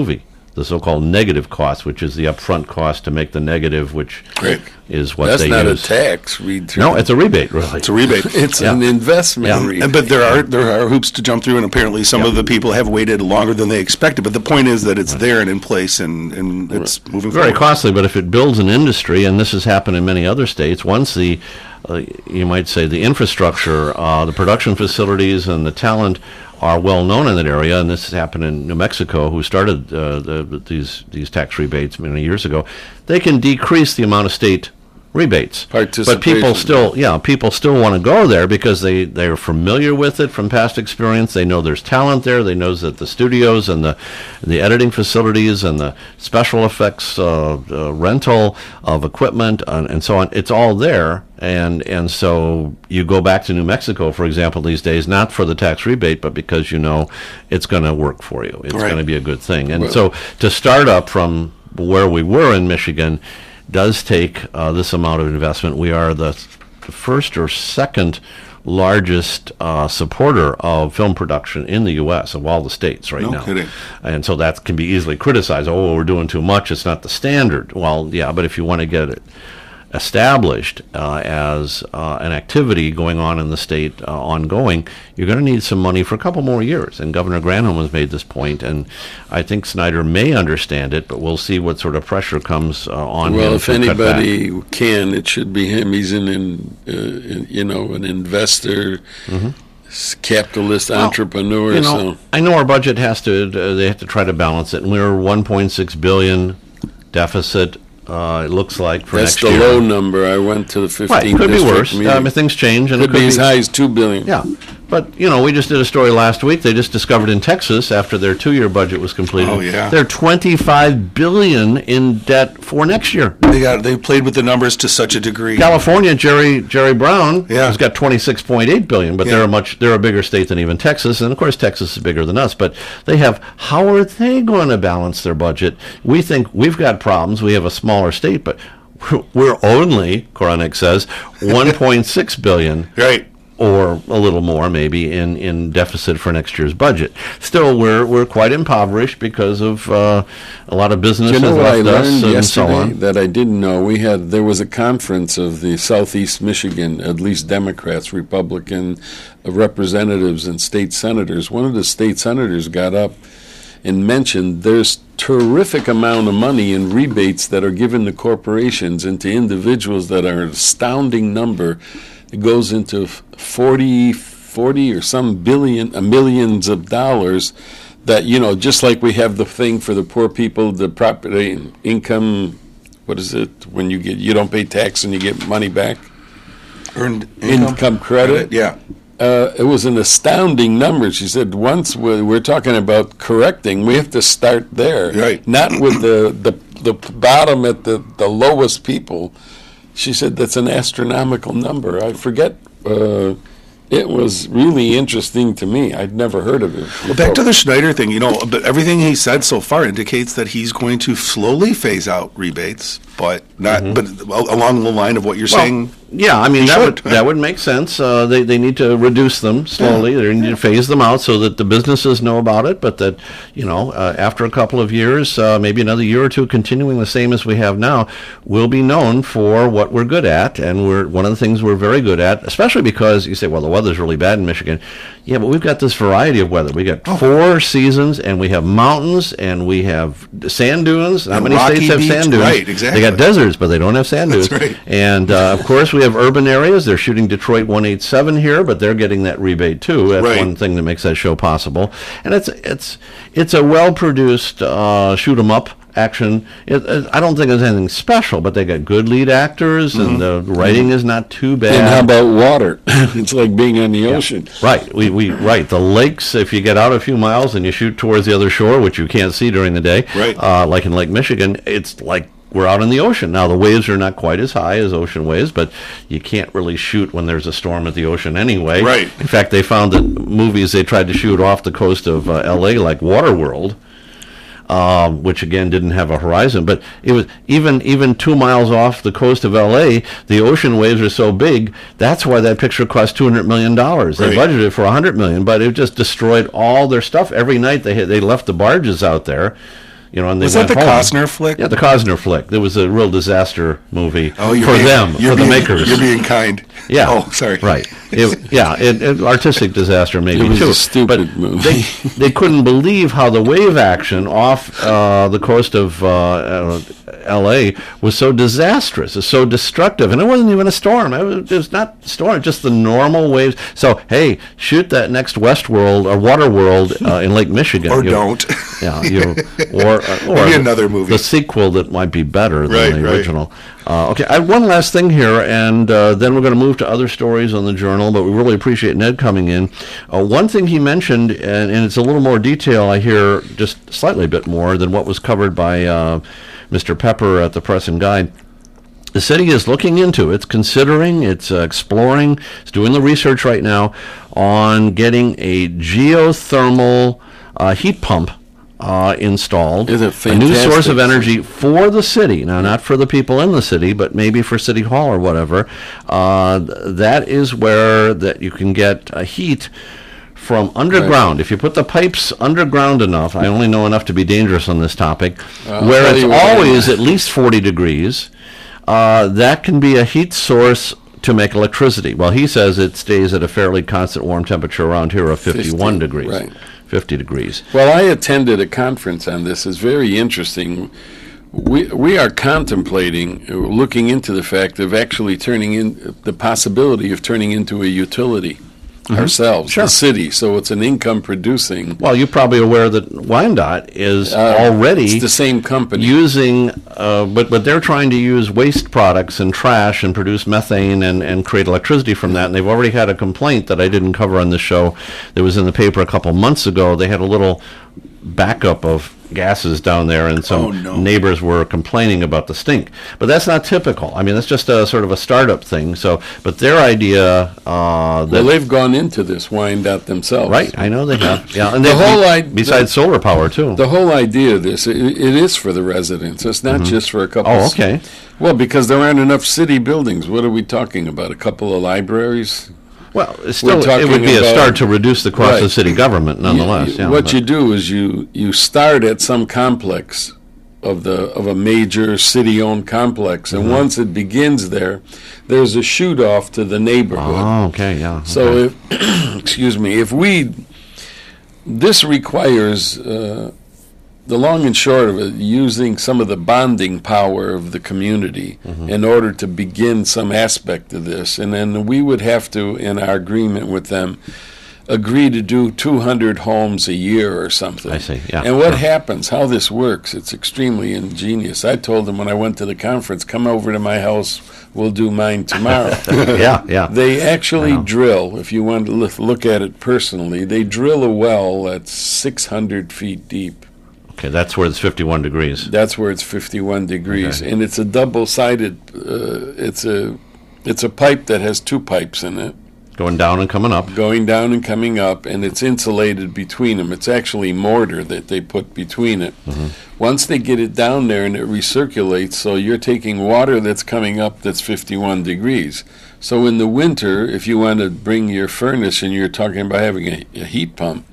the so-called negative cost, which is the upfront cost to make the negative, which Right. is what That's they not use. a tax return. No, it's a rebate, really. It's a rebate. It's Yeah. an investment Yeah. rebate. And, but there are there are hoops to jump through, and apparently some Yeah. of the people have waited longer than they expected. But the point is that it's there and in place, and, and it's moving Very forward. costly, but if it builds an industry, and this has happened in many other states, once the, uh, you might say, the infrastructure, uh, the production facilities, and the talent are well known in that area, and this has happened in New Mexico, who started uh, the, these these tax rebates many years ago, they can decrease the amount of state rebates. But people Participation. still, yeah, people still want to go there because they, they're familiar with it from past experience. They know there's talent there. They know that the studios and the the editing facilities and the special effects uh, uh, rental of equipment and, and so on, it's all there. And and so you go back to New Mexico, for example, these days, not for the tax rebate, but because you know it's going to work for you. It's Right. going to be a good thing. And Well- so to start up from where we were in Michigan does take uh, this amount of investment. We are the, the first or second largest uh, supporter of film production in the U S of all the states right No now. kidding. And so that can be easily criticized. Oh, we're doing too much. It's not the standard. Well, yeah, but if you want to get it established uh, as uh, an activity going on in the state uh, ongoing, you're going to need some money for a couple more years. And Governor Granholm has made this point, and I think Snyder may understand it, but we'll see what sort of pressure comes uh, on Well, him if to cut back. anybody can, it should be him. He's an, in, uh, you know, an investor, s- capitalist, entrepreneur. You know, so I know our budget has to, uh, they have to try to balance it, and we're one point six billion deficit, uh, it looks like, for that's next the year. low number. I went to the Right, fifteenth could be district worse. meeting. I mean, things change, and could, it could be as high as two billion. Yeah, but you know, we just did a story last week. They just discovered in Texas, after their two-year budget was completed, Oh, yeah. they're twenty-five billion in debt for next year. They got they played with the numbers to such a degree. California, Jerry Jerry Brown Yeah. has got twenty-six point eight billion, but Yeah. they're a much they're a bigger state than even Texas, and of course Texas is bigger than us. But they have. How are they going to balance their budget? We think we've got problems. We have a smaller state, but we're- we're only, Koronik says, one point six billion. Right. Or a little more, maybe, in, in deficit for next year's budget. Still, we're we're quite impoverished because of uh, a lot of business Do you know has what I left us learned and so yesterday on. that I didn't know? We had there was a conference of the Southeast Michigan, at least Democrats, Republican uh, representatives, and state senators. One of the state senators got up and mentioned there's terrific amount of money in rebates that are given to corporations and to individuals that are an astounding number. It goes into forty, forty or some billion, uh, millions of dollars that, you know, just like we have the thing for the poor people, the property income, what is it, when you get, you don't pay tax and you get money back? Earned Income credit? Yeah. Uh, it was an astounding number. She said, once we're, we're talking about correcting, we have to start there. Right. Not with the, the, the bottom at the, the lowest people. She said, that's an astronomical number. I forget. Uh, it was really interesting to me. I'd never heard of it. Well, back to the Schneider thing, you know, but everything he said so far indicates that he's going to slowly phase out rebates, but not, but al- along the line of what you're saying. Yeah, I mean, You that should. would, that would make sense. Uh, they, they need to reduce them slowly. They need to phase them out so that the businesses know about it, but that, you know, uh, after a couple of years, uh, maybe another year or two, continuing the same as we have now, we'll be known for what we're good at. And we're one of the things we're very good at, especially because you say, well, the weather's really bad in Michigan. Yeah, but we've got this variety of weather. We got Oh. four seasons, and we have mountains, and we have sand dunes. Not And many rocky states have beach, sand dunes. right, exactly. They got deserts, but they don't have sand dunes. That's right. And uh, of course, we have urban areas. They're shooting Detroit one eighty-seven here, but they're getting that rebate too. That's Right. one thing that makes that show possible. And it's it's it's a well-produced uh, shoot 'em up action. It, it, I don't think there's anything special, but they got good lead actors, and the writing is not too bad. And how about water? It's like being on the ocean. Right, we, we right. The lakes, if you get out a few miles and you shoot towards the other shore, which you can't see during the day, Right. uh, like in Lake Michigan, it's like we're out in the ocean. Now, the waves are not quite as high as ocean waves, but you can't really shoot when there's a storm at the ocean anyway. Right. In fact, they found that movies they tried to shoot off the coast of uh, L A, like Waterworld, um, which again didn't have a horizon, but it was even even two miles off the coast of L A. The ocean waves are so big. That's why that picture cost two hundred million dollars. They Right. budgeted for a hundred million, but it just destroyed all their stuff. Every night they had, they left the barges out there, You know, and they Was that went the home. Costner flick? Yeah, the Costner flick. There was a real disaster movie Oh, you're for being, them, you're for the being, makers. You're being kind. Yeah. Oh, sorry. Right. It, yeah, it, it, artistic disaster maybe It was too. a stupid but movie. They, they couldn't believe how the wave action off uh, the coast of uh, uh, L A was so disastrous, it's so destructive, and it wasn't even a storm. It was just not a storm, just the normal waves. So hey, shoot that next Westworld or Waterworld uh, in Lake Michigan, Or You- don't. Yeah, you or uh, or Maybe another movie. the sequel that might be better than Right, the right. original. Uh, okay, I have one last thing here, and uh, then we're going to move to other stories on the Journal, but we really appreciate Ned coming in. Uh, one thing he mentioned, and, and it's a little more detail, I hear just slightly a bit more than what was covered by uh, Mister Pepper at the Press and Guide. The city is looking into, it's considering, it's uh, exploring, it's doing the research right now on getting a geothermal uh, heat pump uh, installed. Is it a new source fantastic? of energy for the city. Now, not for the people in the city, but maybe for City Hall or whatever. Uh, th- that is where that you can get uh, heat from underground. If you put the pipes underground enough, I only know enough to be dangerous on this topic, I'll where tell it's you what I always know. at least forty degrees, uh, that can be a heat source to make electricity. Well, he says it stays at a fairly constant warm temperature around here of fifty-one fifty, degrees. right. fifty degrees. Well, I attended a conference on this. It's very interesting. We we are contemplating, uh, looking into the fact of actually turning in the possibility of turning into a utility ourselves, Sure. the city. So it's an income producing. Well, you're probably aware that Wyandotte is Uh, already it's the same company. using, uh, but but they're trying to use waste products and trash and produce methane and, and create electricity from that. And they've already had a complaint that I didn't cover on the show that was in the paper a couple months ago. They had a little backup of gases down there, and some Oh, no. neighbors were complaining about the stink. But that's not typical. I mean, that's just a sort of a startup thing. So, but their idea uh, that well, they've gone into this Wyandotte themselves. right, I know they have. Yeah, and The they, whole be- i- besides solar power too. The whole idea of this, it, it is for the residents. It's not just for a couple. Oh, of- okay. Well, because there aren't enough city buildings. What are we talking about? A couple of libraries? Well, it's still, it talking would be a about- start to reduce the cost Right. of city government, nonetheless. You- Yeah, what but- you do is you you start at some complex of the of a major city-owned complex, and Mm-hmm. once it begins there, there's a shoot off to the neighborhood. Oh, okay, yeah. So, okay. if, excuse me, if we, this requires, uh, the long and short of it, using some of the bonding power of the community Mm-hmm. in order to begin some aspect of this. And then we would have to, in our agreement with them, agree to do two hundred homes a year or something. I see, yeah, And what sure. happens, how this works, it's extremely ingenious. I told them when I went to the conference, come over to my house, we'll do mine tomorrow. yeah, yeah. They actually Wow. drill, if you want to look- look at it personally, they drill a well that's six hundred feet deep. Okay, that's where it's fifty-one degrees. That's where it's fifty-one degrees, Okay. and it's a double-sided. Uh, it's a it's a pipe that has two pipes in it, Going down and coming up. going down and coming up, and it's insulated between them. It's actually mortar that they put between it. Once they get it down there and it recirculates, so you're taking water that's coming up that's fifty-one degrees. So in the winter, if you want to bring your furnace and you're talking about having a, a heat pump,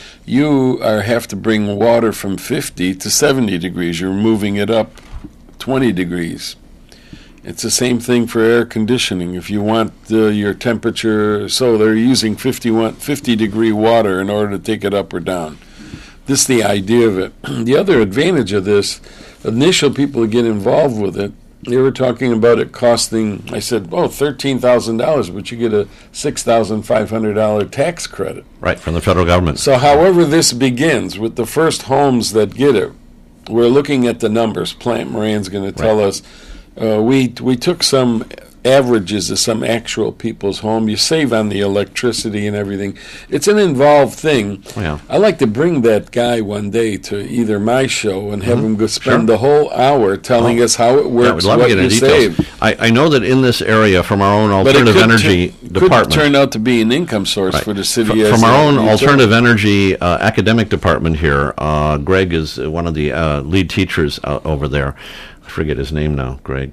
you are have to bring water from fifty to seventy degrees. You're moving it up twenty degrees. It's the same thing for air conditioning. If you want uh, your temperature, so they're using fifty-one, fifty degree water in order to take it up or down. This is the idea of it. The other advantage of this, initial people who get involved with it, they were talking about it costing, I said, oh, thirteen thousand dollars, but you get a six thousand five hundred dollars tax credit. Right, from the federal government. So however this begins, with the first homes that get it, we're looking at the numbers. Plant Moran's going to tell us. Uh, we we took some averages of some actual people's home. You save on the electricity and everything. It's an involved thing. Yeah. I like to bring that guy one day to either my show and have him go spend Sure. the whole hour telling Oh. us how it Yeah, works, we'd love what to get you into details. save. I, I know that in this area, from our own But it alternative could energy tu- department, could turn out to be an income source Right. for the city. Fr- as From a our own utility. alternative energy uh, academic department here, uh, Greg is uh, one of the uh, lead teachers uh, over there. I forget his name now. Greg.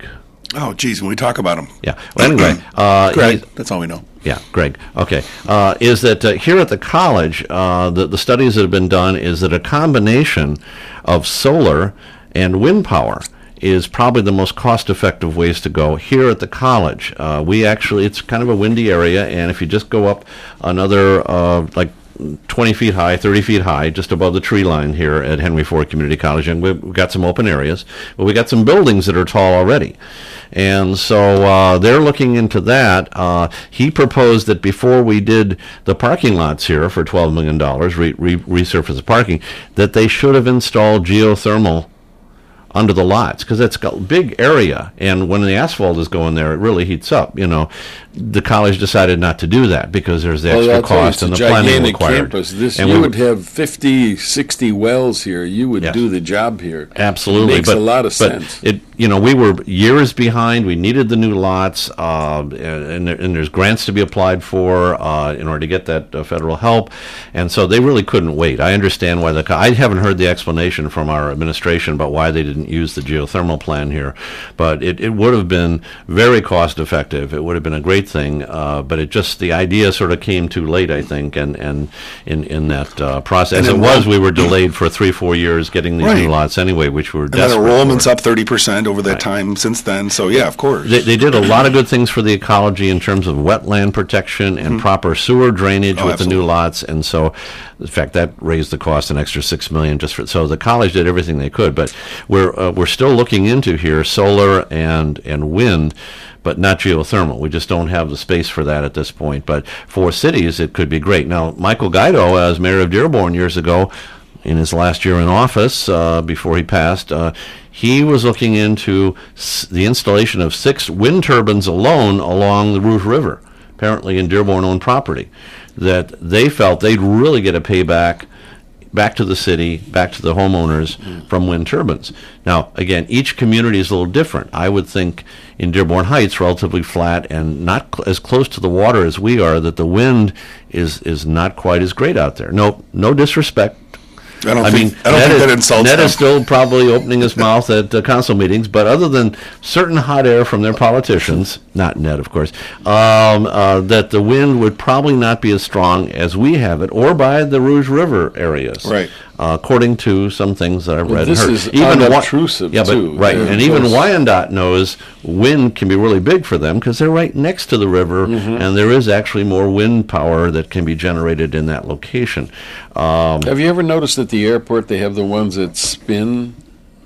Oh, geez, when we talk about them. Yeah. Well, anyway, uh, Greg, he- that's all we know. Yeah, Greg. Okay. Uh, is that uh, here at the college, uh, the, the studies that have been done is that a combination of solar and wind power is probably the most cost-effective ways to go here at the college. Uh, we actually, it's kind of a windy area, and if you just go up another, uh, like, twenty feet high, thirty feet high, just above the tree line here at Henry Ford Community College, and we've got some open areas, but we got some buildings that are tall already. And so uh, they're looking into that. Uh, he proposed that before we did the parking lots here for twelve million dollars, re- re- resurface the parking, that they should have installed geothermal under the lots, because it's got a big area, and when the asphalt is going there, it really heats up, you know. The college decided not to do that because there's the Well, extra I'll tell you, cost it's and a the planning gigantic required. campus. This, And you we- would have fifty, sixty wells here. You would Yes. do the job here. Absolutely, It makes but, a lot of but sense. It, you know, we were years behind. We needed the new lots, uh, and, there, and there's grants to be applied for uh, in order to get that uh, federal help, and so they really couldn't wait. I understand why the. co- I haven't heard the explanation from our administration about why they didn't use the geothermal plan here, but it, it would have been very cost effective. It would have been a great thing, uh, but it just the idea sort of came too late, I think, and and in in that uh, process. As And it then was, we were delayed for three, four years getting these Right. new lots anyway, which we were And then desperate enrollment's for. up thirty percent over that time since then. So, yeah, of course. They, they did a lot of good things for the ecology in terms of wetland protection and proper sewer drainage Oh, with the new absolutely. lots, and so, in fact, that raised the cost an extra six million just for. So the college did everything they could, but we're uh, we're still looking into here solar and and wind, but not geothermal. We just don't have the space for that at this point. But for cities, it could be great. Now, Michael Guido, as mayor of Dearborn years ago, in his last year in office, uh, before he passed, uh, he was looking into s- the installation of six wind turbines alone along the Rouge River, apparently in Dearborn-owned property, that they felt they'd really get a payback back to the city, back to the homeowners from wind turbines. Now, again, each community is a little different. I would think in Dearborn Heights, relatively flat and not cl- as close to the water as we are, that the wind is is not quite as great out there. No, no disrespect. I don't I think, mean, I don't Ned, think is, that insults Ned them. is still probably opening his mouth at uh, council meetings, but other than certain hot air from their politicians, not Ned, of course, um, uh, that the wind would probably not be as strong as we have it, or by the Rouge River areas. Right. Uh, according to some things that I've Well, read this and heard. is Wa- unobtrusive, yeah, but, too. right, They're and even close. Wyandotte knows wind can be really big for them because they're right next to the river, Mm-hmm. and there is actually more wind power that can be generated in that location. Um, Have you ever noticed at the airport they have the ones that spin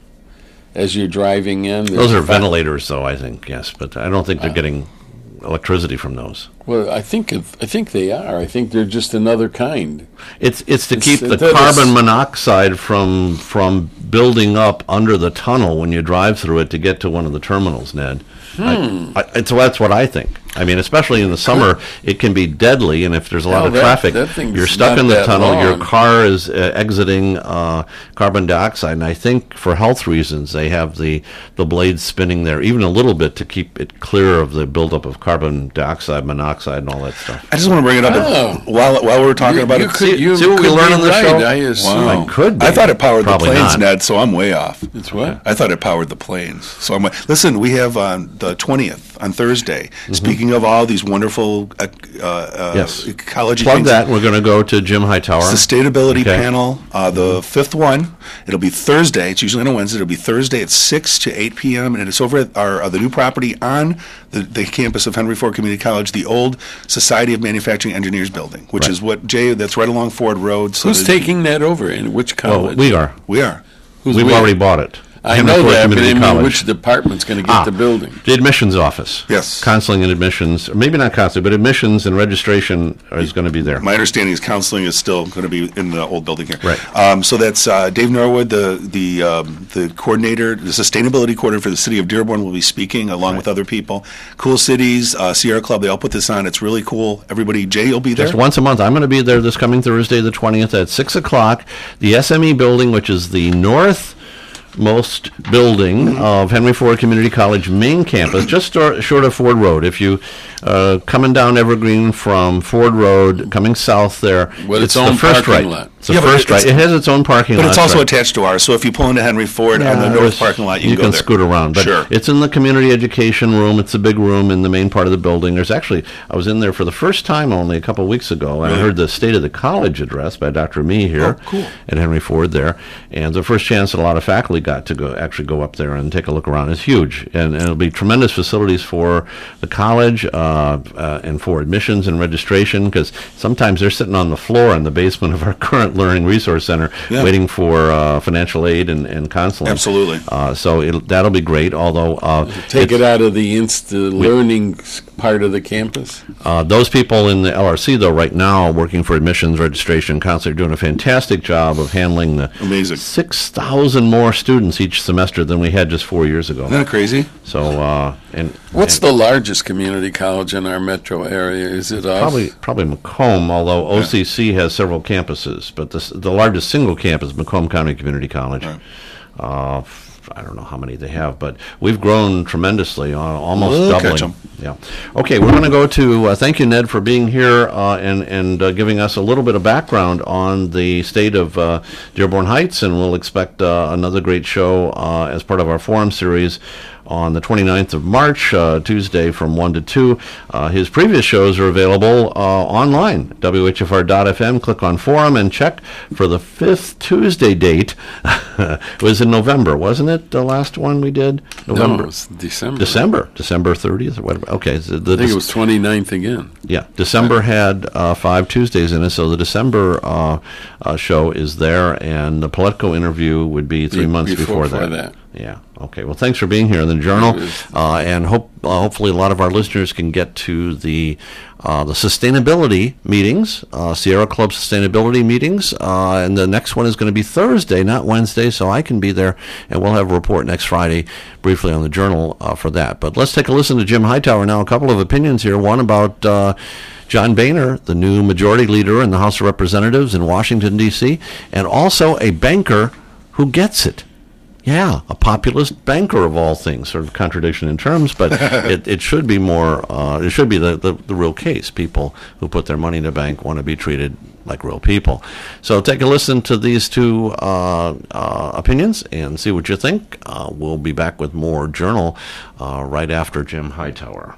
as you're driving in? Those are There's fi- ventilators, though, I think, yes, but I don't think they're getting electricity from those. Well, I think it- I think they are. I think they're just another kind. It's it's to It's- keep the that is- carbon monoxide from from building up under the tunnel when you drive through it to get to one of the terminals, Ned. Hmm. I, I, it's, that's what I think. I mean, especially in the summer, it can be deadly, and if there's a lot Hell, of that- traffic, that thing's you're stuck not in the that tunnel. Your long. car is uh, exiting uh, carbon dioxide, and I think for health reasons, they have the the blades spinning there even a little bit to keep it clear of the buildup of carbon dioxide, monoxide, and all that stuff. I just want to bring it up Oh. while while we're talking You- about you it. could- you see what we could learn be on the right, show? I assume. Wow. I could be. I thought it powered Probably the planes, not. Ned, so I'm way off. It's what? I thought it powered the planes. So I'm like, listen, we have on the twentieth, on Thursday, speaking of all these wonderful uh, uh, Yes. ecology Plug things, that. We're going to go to Jim Hightower. Sustainability Okay. panel, uh, the fifth one. It'll be Thursday. It's usually on a Wednesday. It'll be Thursday at six to eight p.m. and it's over at our uh, the new property on the, the campus of Henry Ford Community College, the old Society of Manufacturing Engineers building, which Right. is what Jay. That's right along Ford Road. So Who's that- taking that over? In which Well, college? we are. We are. Who's We've we? already bought it. I Henry know Ford that, but Community I mean, College. which department's going to get Ah. the building? The admissions office. Yes. Counseling and admissions, or maybe not counseling, but admissions and registration is going to be there. My understanding is counseling is still going to be in the old building here. Right. Um, so that's uh, Dave Norwood, the the um, the coordinator, the sustainability coordinator for the city of Dearborn, will be speaking along with other people. Cool Cities, uh, Sierra Club, they all put this on. It's really cool. Everybody, Jay will be there. Just once a month. I'm going to be there this coming Thursday, the twentieth, at six o'clock. The S M E building, which is the north most building of Henry Ford Community College main campus, just stor- short of Ford Road. If you uh, coming down Evergreen from Ford Road, coming south there, With it's its own the first parking right. lot. It's a Yeah, but first, right? it's- It has its own parking lot. But it's also right? attached to ours, so if you pull into Henry Ford on the Yeah, north there's- parking lot, you, you can go can there. scoot around. But Sure. it's in the community education room. It's a big room in the main part of the building. There's actually, I was in there for the first time only a couple of weeks ago, and I Really? heard the State of the College address by Doctor Mee here Oh, cool. at Henry Ford there. And the first chance that a lot of faculty got to go actually go up there and take a look around is huge. And, and it'll be tremendous facilities for the college uh, uh, and for admissions and registration, because sometimes they're sitting on the floor in the basement of our current Learning Resource Center Yeah. waiting for uh, financial aid and, and counseling. Absolutely. Uh, so it'll, that'll be great, although uh, Take it's- it out of the insta learning s- part of the campus. uh, those people in the L R C, though, right now, working for admissions, registration, counseling, are doing a fantastic job of handling the Amazing. six thousand more students each semester than we had just four years ago. Isn't that crazy? So, uh, and What's and the largest community college in our metro area? Is it us? probably probably Macomb, although O C C has several campuses, but the s- the largest single campus is Macomb County Community College. Right. Uh, I don't know how many they have, but we've grown tremendously, uh, almost We'll catch doubling. 'em. Yeah. Okay, we're going to go to uh, thank you, Ned, for being here uh, and and uh, giving us a little bit of background on the state of uh, Dearborn Heights, and we'll expect uh, another great show uh, as part of our forum series on the twenty-ninth of March, uh, Tuesday from one to two. Uh, his previous shows are available uh, online, W H F R dot F M. Click on forum and check for the fifth Tuesday date. It was in November, wasn't it, the last one we did? No, November. it's December. December, December thirtieth or whatever. Okay, so the I think it was twenty-ninth again. yeah, December had uh, five Tuesdays in it, so the December uh, uh, show is there, and the Politico interview would be three Be- months before- before, before that. that. Yeah. Okay. Well, thanks for being here in the Journal, It is. uh, and hope uh, hopefully a lot of our listeners can get to the uh, the sustainability meetings, uh, Sierra Club sustainability meetings, uh, and the next one is going to be Thursday, not Wednesday, so I can be there, and we'll have a report next Friday, briefly on the Journal uh, for that. But let's take a listen to Jim Hightower now. A couple of opinions here. One about Uh, John Boehner, the new majority leader in the House of Representatives in Washington, D C, and also a banker who gets it. Yeah, a populist banker of all things, sort of contradiction in terms, but it, it should be more, uh, it should be the, the, the real case. People who put their money in a bank want to be treated like real people. So take a listen to these two uh, uh, opinions and see what you think. Uh, we'll be back with more Journal uh, right after Jim Hightower.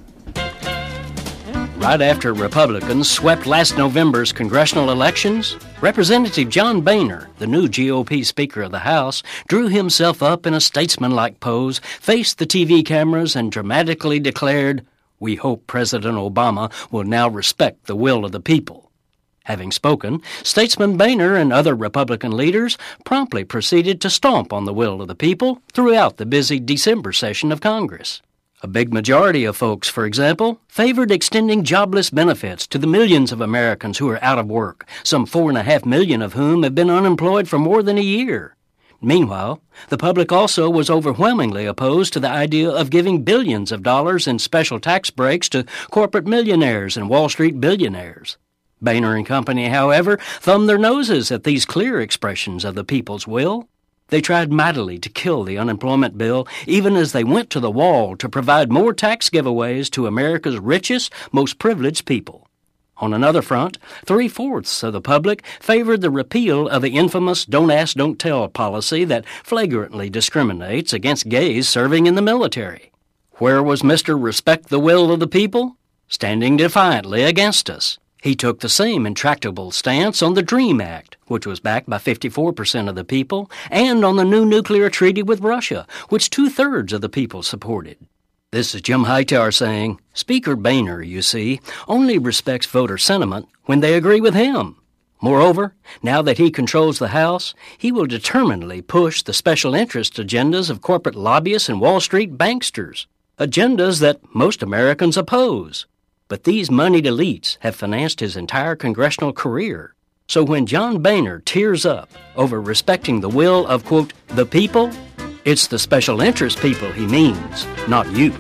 Right after Republicans swept last November's congressional elections, Representative John Boehner, the new G O P Speaker of the House, drew himself up in a statesmanlike pose, faced the T V cameras, and dramatically declared, "We hope President Obama will now respect the will of the people." Having spoken, statesman Boehner and other Republican leaders promptly proceeded to stomp on the will of the people throughout the busy December session of Congress. A big majority of folks, for example, favored extending jobless benefits to the millions of Americans who are out of work, some four and a half million of whom have been unemployed for more than a year. Meanwhile, the public also was overwhelmingly opposed to the idea of giving billions of dollars in special tax breaks to corporate millionaires and Wall Street billionaires. Boehner and company, however, thumbed their noses at these clear expressions of the people's will. They tried mightily to kill the unemployment bill, even as they went to the wall to provide more tax giveaways to America's richest, most privileged people. On another front, three-fourths of the public favored the repeal of the infamous Don't Ask, Don't Tell policy that flagrantly discriminates against gays serving in the military. Where was Mister Respect the Will of the People? Standing defiantly against us. He took the same intractable stance on the DREAM Act, which was backed by fifty-four percent of the people, and on the new nuclear treaty with Russia, which two-thirds of the people supported. This is Jim Hightower saying, Speaker Boehner, you see, only respects voter sentiment when they agree with him. Moreover, now that he controls the House, he will determinedly push the special interest agendas of corporate lobbyists and Wall Street banksters, agendas that most Americans oppose. But these moneyed elites have financed his entire congressional career. So when John Boehner tears up over respecting the will of, quote, the people, it's the special interest people he means, not you.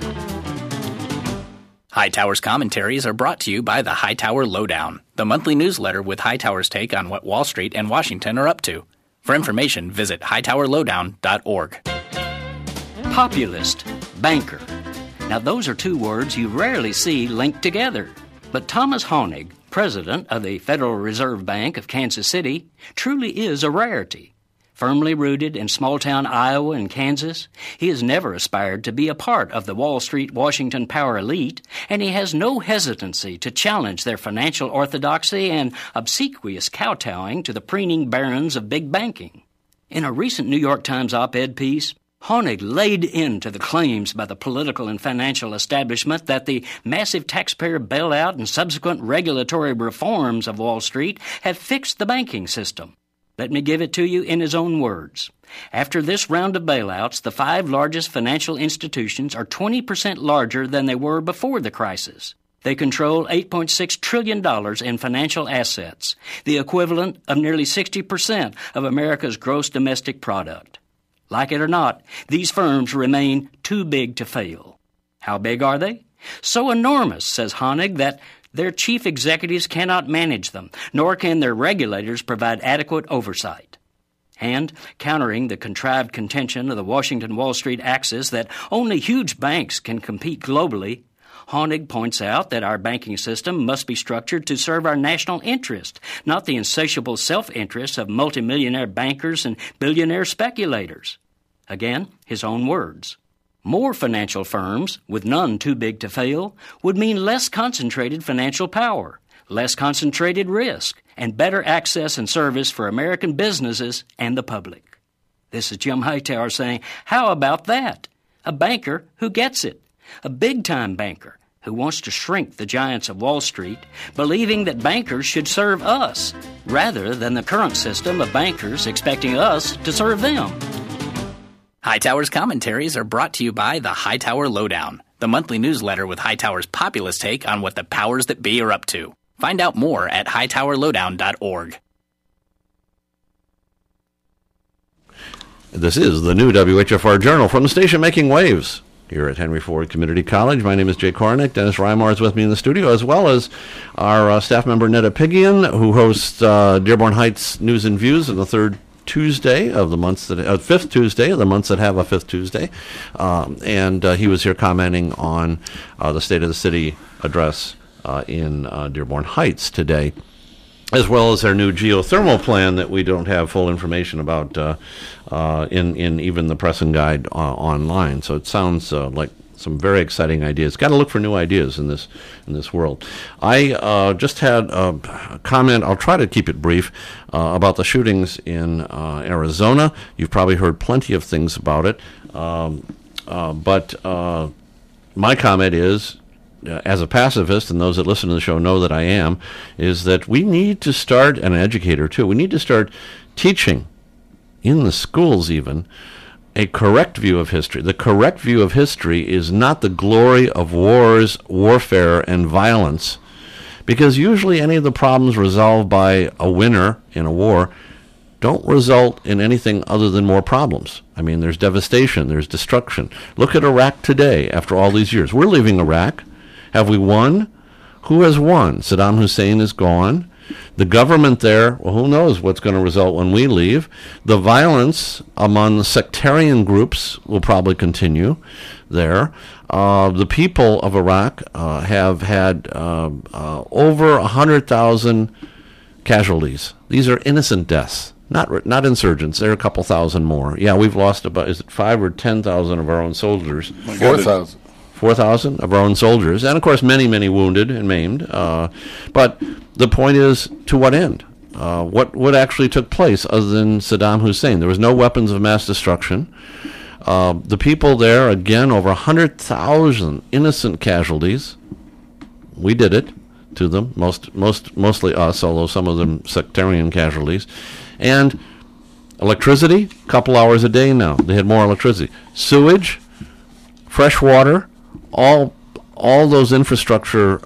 Hightower's commentaries are brought to you by the Hightower Lowdown, the monthly newsletter with Hightower's take on what Wall Street and Washington are up to. For information, visit hightower lowdown dot org. Populist, banker. Now those are two words you rarely see linked together. But Thomas Honig, president of the Federal Reserve Bank of Kansas City, truly is a rarity. Firmly rooted in small-town Iowa and Kansas, he has never aspired to be a part of the Wall Street Washington power elite, and he has no hesitancy to challenge their financial orthodoxy and obsequious kowtowing to the preening barons of big banking. In a recent New York Times op-ed piece, Honig laid into the claims by the political and financial establishment that the massive taxpayer bailout and subsequent regulatory reforms of Wall Street have fixed the banking system. Let me give it to you in his own words. After this round of bailouts, the five largest financial institutions are twenty percent larger than they were before the crisis. They control eight point six trillion dollars in financial assets, the equivalent of nearly sixty percent of America's gross domestic product. Like it or not, these firms remain too big to fail. How big are they? So enormous, says Honig, that their chief executives cannot manage them, nor can their regulators provide adequate oversight. And, countering the contrived contention of the Washington Wall Street axis that only huge banks can compete globally, Honig points out that our banking system must be structured to serve our national interest, not the insatiable self-interest of multimillionaire bankers and billionaire speculators. Again, his own words. More financial firms, with none too big to fail, would mean less concentrated financial power, less concentrated risk, and better access and service for American businesses and the public. This is Jim Hightower saying, how about that? A banker who gets it. A big-time banker who wants to shrink the giants of Wall Street, believing that bankers should serve us, rather than the current system of bankers expecting us to serve them. Hightower's commentaries are brought to you by the Hightower Lowdown, the monthly newsletter with Hightower's populist take on what the powers that be are up to. Find out more at hightower lowdown dot org. This is the new W H F R Journal from the station making waves here at Henry Ford Community College. My name is Jay Kornick. Dennis Reimar is with me in the studio, as well as our uh, staff member Netta Pigian, who hosts uh, Dearborn Heights News and Views on the third Tuesday of the months that uh, fifth Tuesday of the months that have a fifth Tuesday, um, and uh, he was here commenting on uh, the State of the City address uh, in uh, Dearborn Heights today, as well as our new geothermal plan that we don't have full information about uh, uh, in in even the press and guide uh, online. So it sounds uh, like some very exciting ideas. Got to look for new ideas in this in this world. I uh, just had a comment. I'll try to keep it brief uh, about the shootings in uh, Arizona. You've probably heard plenty of things about it, um, uh, but uh, my comment is, uh, as a pacifist, and those that listen to the show know that I am, is that we need to start, and an educator too, we need to start teaching in the schools even a correct view of history. The correct view of history is not the glory of wars, warfare, and violence, because usually any of the problems resolved by a winner in a war don't result in anything other than more problems. I mean, there's devastation, there's destruction. Look at Iraq today after all these years. We're leaving Iraq. Have we won? Who has won? Saddam Hussein is gone. The government there, well, who knows what's going to result when we leave. The violence among the sectarian groups will probably continue there. Uh, the people of Iraq uh, have had uh, uh, over one hundred thousand casualties. These are innocent deaths, not not insurgents. There are a couple thousand more. Yeah, we've lost about, is it five or ten thousand of our own soldiers? Four thousand. four thousand of our own soldiers, and of course many, many wounded and maimed. Uh, but the point is, to what end? Uh, what what actually took place other than Saddam Hussein? There was no weapons of mass destruction. Uh, the people there, again, over one hundred thousand innocent casualties. We did it to them, most most mostly us, although some of them sectarian casualties. And electricity, a couple hours a day now. They had more electricity. Sewage, fresh water, all all those infrastructure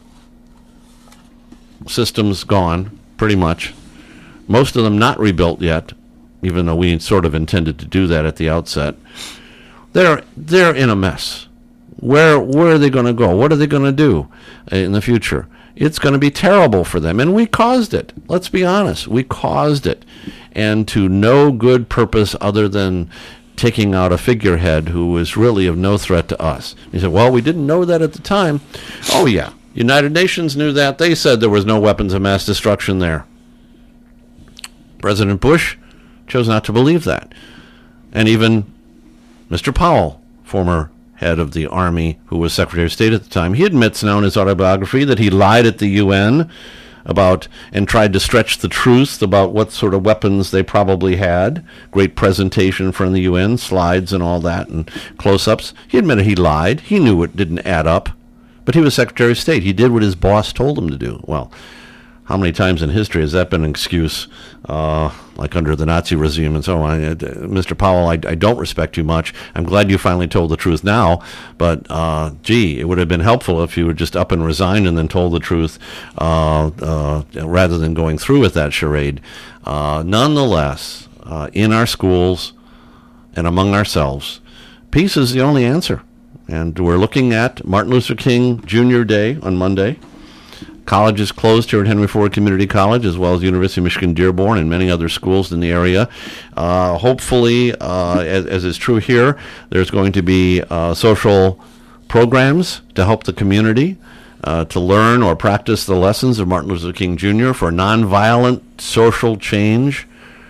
systems gone, pretty much. Most of them not rebuilt yet, even though we sort of intended to do that at the outset. They're they're in a mess. Where where are they going to go? What are they going to do in the future? It's going to be terrible for them, and we caused it. Let's be honest, we caused it, and to no good purpose other than taking out a figurehead who is really of no threat to us. He said, well, we didn't know that at the time. Oh, yeah. United Nations knew that. They said there was no weapons of mass destruction there. President Bush chose not to believe that. And even Mister Powell, former head of the Army, who was Secretary of State at the time, he admits now in his autobiography that he lied at the U N about and tried to stretch the truth about what sort of weapons they probably had. Great presentation from the U N, slides and all that, and close-ups. He admitted he lied. He knew it didn't add up. But he was Secretary of State. He did what his boss told him to do. Well, how many times in history has that been an excuse, uh, like under the Nazi regime and so on? Uh, Mister Powell, I, I don't respect you much. I'm glad you finally told the truth now, but, uh, gee, it would have been helpful if you would just up and resign and then told the truth uh, uh, rather than going through with that charade. Uh, nonetheless, uh, in our schools and among ourselves, peace is the only answer. And we're looking at Martin Luther King Junior Day on Monday. College is closed here at Henry Ford Community College, as well as University of Michigan Dearborn and many other schools in the area. Uh, hopefully, uh, as, as is true here, there's going to be uh, social programs to help the community uh, to learn or practice the lessons of Martin Luther King Junior for nonviolent social change.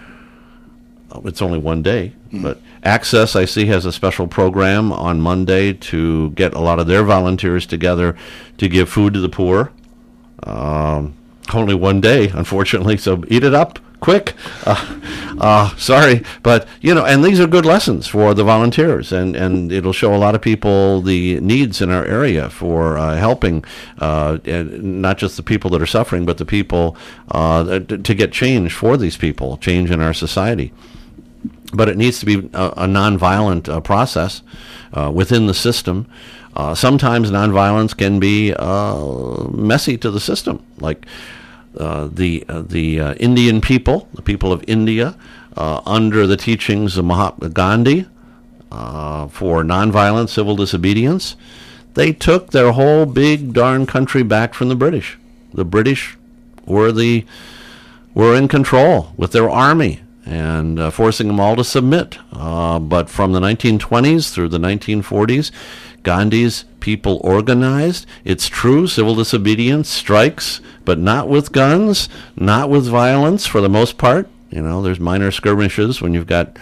It's only one day, mm. but Access, I see, has a special program on Monday to get a lot of their volunteers together to give food to the poor. Um, only one day, unfortunately, so eat it up quick. Uh, uh, sorry, but, you know, and these are good lessons for the volunteers, and, and it'll show a lot of people the needs in our area for uh, helping, uh, and not just the people that are suffering, but the people uh, to get change for these people, change in our society. But it needs to be a, a nonviolent uh, process uh, within the system. Uh, sometimes nonviolence can be uh, messy to the system, like uh, the uh, the uh, Indian people, the people of India, uh, under the teachings of Mahatma Gandhi uh, for nonviolent civil disobedience. They took their whole big darn country back from the British. The British were the were in control with their army, and uh, forcing them all to submit. Uh, but from the nineteen twenties through the nineteen forties, Gandhi's people organized. It's true, civil disobedience, strikes, but not with guns, not with violence for the most part. You know, there's minor skirmishes when you've got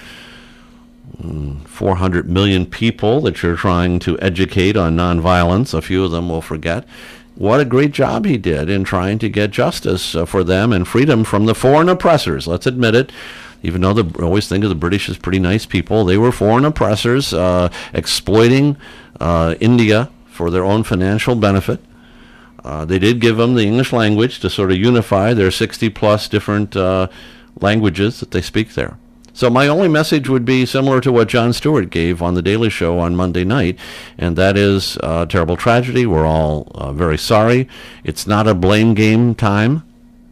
mm, four hundred million people that you're trying to educate on nonviolence. A few of them will forget. What a great job he did in trying to get justice uh, for them and freedom from the foreign oppressors. Let's admit it. Even though they always think of the British as pretty nice people, they were foreign oppressors uh, exploiting uh, India for their own financial benefit. Uh, they did give them the English language to sort of unify their sixty-plus different uh, languages that they speak there. So my only message would be similar to what Jon Stewart gave on The Daily Show on Monday night, and that is a uh, terrible tragedy. We're all uh, very sorry. It's not a blame game time,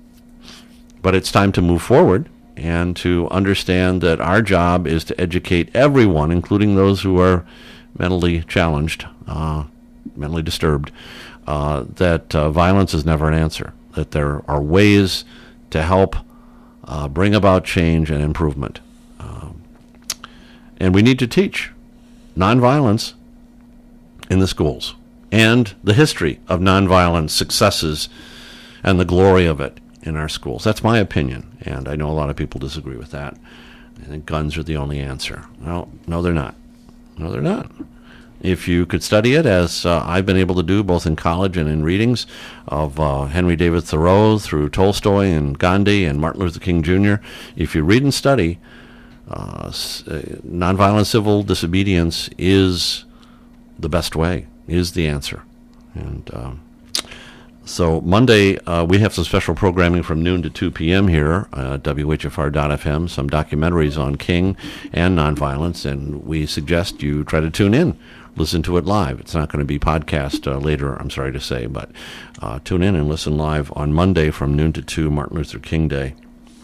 but it's time to move forward and to understand that our job is to educate everyone, including those who are mentally challenged, uh, mentally disturbed, uh, that uh, violence is never an answer, that there are ways to help uh, bring about change and improvement. Um, and we need to teach nonviolence in the schools and the history of nonviolence successes and the glory of it in our schools. That's my opinion, and I know a lot of people disagree with that. I think guns are the only answer. Well, no, they're not. No, they're not. If you could study it, as uh, I've been able to do both in college and in readings of uh, Henry David Thoreau through Tolstoy and Gandhi and Martin Luther King Junior, if you read and study, uh, nonviolent civil disobedience is the best way, is the answer. And um, So Monday, uh, we have some special programming from noon to two p.m. here at W H F R dot F M, some documentaries on King and nonviolence, and we suggest you try to tune in, listen to it live. It's not going to be podcast uh, later, I'm sorry to say, but uh, tune in and listen live on Monday from noon to two, Martin Luther King Day.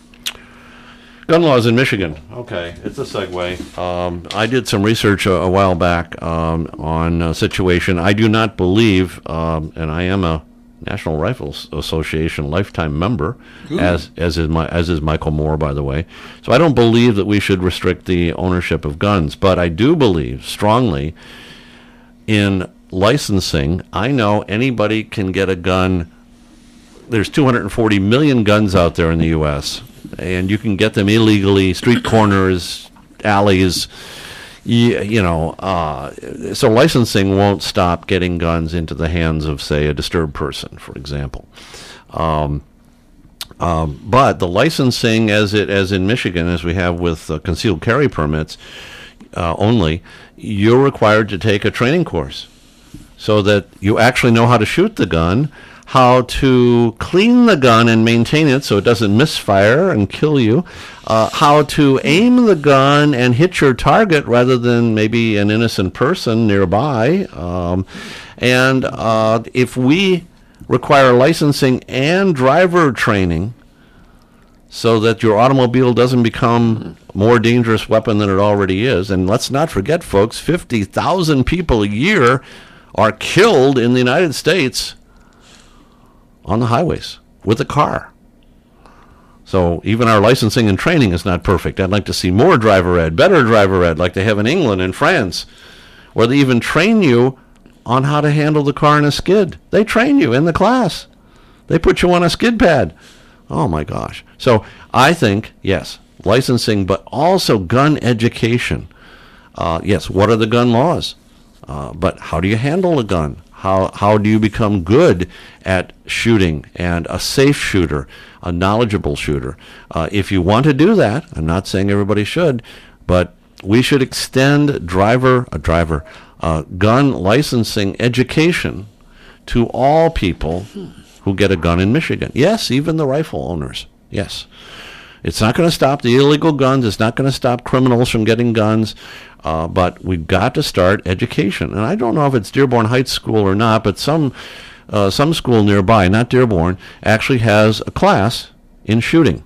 Gun laws in Michigan. Okay, it's a segue. Um, I did some research a, a while back um, on a situation. I do not believe, um, and I am a National Rifle Association lifetime member, Ooh. as as is my as is Michael Moore, by the way. So I don't believe that we should restrict the ownership of guns, but I do believe strongly in licensing, I know anybody can get a gun. There's two hundred forty million guns out there in the U S, and you can get them illegally, street corners, alleys. You, you know, uh, so licensing won't stop getting guns into the hands of, say, a disturbed person, for example. Um, um, but the licensing, as it as in Michigan, as we have with uh, concealed carry permits uh, only, you're required to take a training course so that you actually know how to shoot the gun, how to clean the gun and maintain it so it doesn't misfire and kill you, uh, how to aim the gun and hit your target rather than maybe an innocent person nearby. Um, and uh, if we require licensing and driver training so that your automobile doesn't become a more dangerous weapon than it already is, and let's not forget, folks, fifty thousand people a year are killed in the United States on the highways with a car. So even our licensing and training is not perfect. I'd like to see more driver ed, better driver ed, like they have in England and France, where they even train you on how to handle the car in a skid. They train you in the class. They put you on a skid pad. Oh my gosh. So I think, yes, licensing, but also gun education. Uh, yes, what are the gun laws? Uh, but how do you handle a gun? How how do you become good at shooting and a safe shooter, a knowledgeable shooter? Uh, if you want to do that, I'm not saying everybody should, but we should extend driver a driver uh, gun licensing education to all people who get a gun in Michigan. Yes, even the rifle owners. Yes. It's not going to stop the illegal guns. It's not going to stop criminals from getting guns. Uh, but we've got to start education. And I don't know if it's Dearborn Heights School or not, but some uh, some school nearby, not Dearborn, actually has a class in shooting.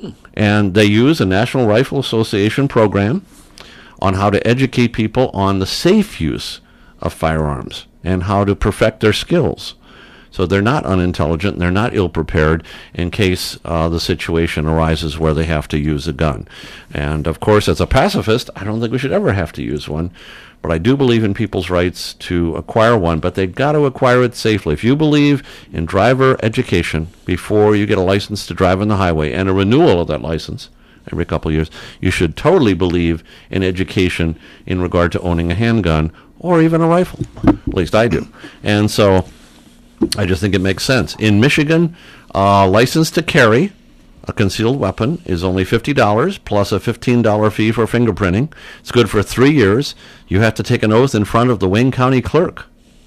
And they use a National Rifle Association program on how to educate people on the safe use of firearms and how to perfect their skills. So they're not unintelligent, and they're not ill-prepared in case uh, the situation arises where they have to use a gun. And, of course, as a pacifist, I don't think we should ever have to use one. But I do believe in people's rights to acquire one, but they've got to acquire it safely. If you believe in driver education before you get a license to drive on the highway and a renewal of that license every couple of years, you should totally believe in education in regard to owning a handgun or even a rifle. At least I do. And so I just think it makes sense. In Michigan, uh, license to carry a concealed weapon is only fifty dollars plus a fifteen dollars fee for fingerprinting. It's good for three years. You have to take an oath in front of the Wayne County clerk.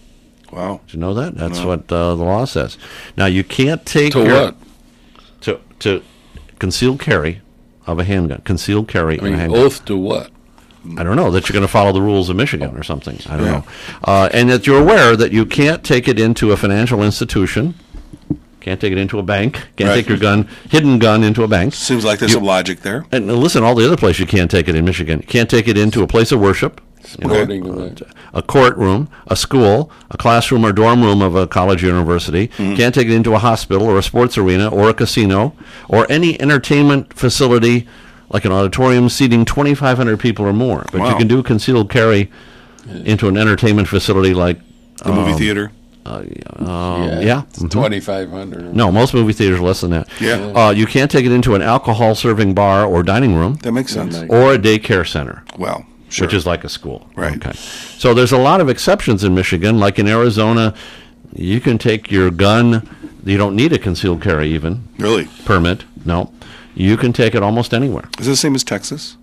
Wow. Did you know that? That's No. what uh, the law says. Now, you can't take To your... what? To, to concealed carry of a handgun. Concealed carry I of a mean, handgun. oath to what? I don't know, that you're going to follow the rules of Michigan or something. I don't Yeah. know. Uh, and that you're aware that you can't take it into a financial institution, can't take it into a bank, can't Right. take your gun, hidden gun into a bank. Seems like there's You- some logic there. And uh, listen, all the other places you can't take it in Michigan. You can't take it into a place of worship, you know, Sporting event. a courtroom, a school, a classroom or dorm room of a college or university. Mm-hmm. Can't take it into a hospital or a sports arena or a casino or any entertainment facility like an auditorium seating twenty-five hundred people or more. But you Wow. can do concealed carry into an entertainment facility like... The movie theater. Um, yeah. yeah. It's Mhm. twenty-five hundred. No, most movie theaters are less than that. Yeah. Uh, you can't take it into an alcohol-serving bar or dining room That makes sense. nice. or a daycare center. Well, sure. Which is like a school. Right. Okay. So there's a lot of exceptions in Michigan. Like in Arizona, you can take your gun. You don't need a concealed carry even Really? permit. No. You can take it almost anywhere. Is it the same as Texas?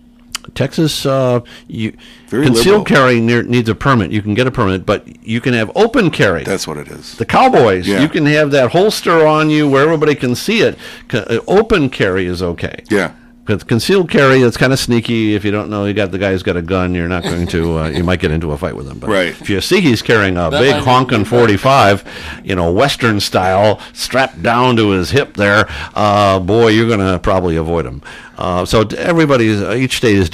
Texas, uh, you Very concealed liberal. carry near, needs a permit. You can get a permit, but you can have open carry. That's what it is. The cowboys, Yeah. you can have that holster on you where everybody can see it. Co- uh, open carry is okay. Yeah. But concealed carry, it's kind of sneaky. If you don't know you got the guy who's got a gun, you're not going to. Uh, you might get into a fight with him. But Right. if you see he's carrying a That big might honking be forty-five, you know, Western style, strapped down to his hip there, uh, boy, you're going to probably avoid him. Uh, so everybody's each state is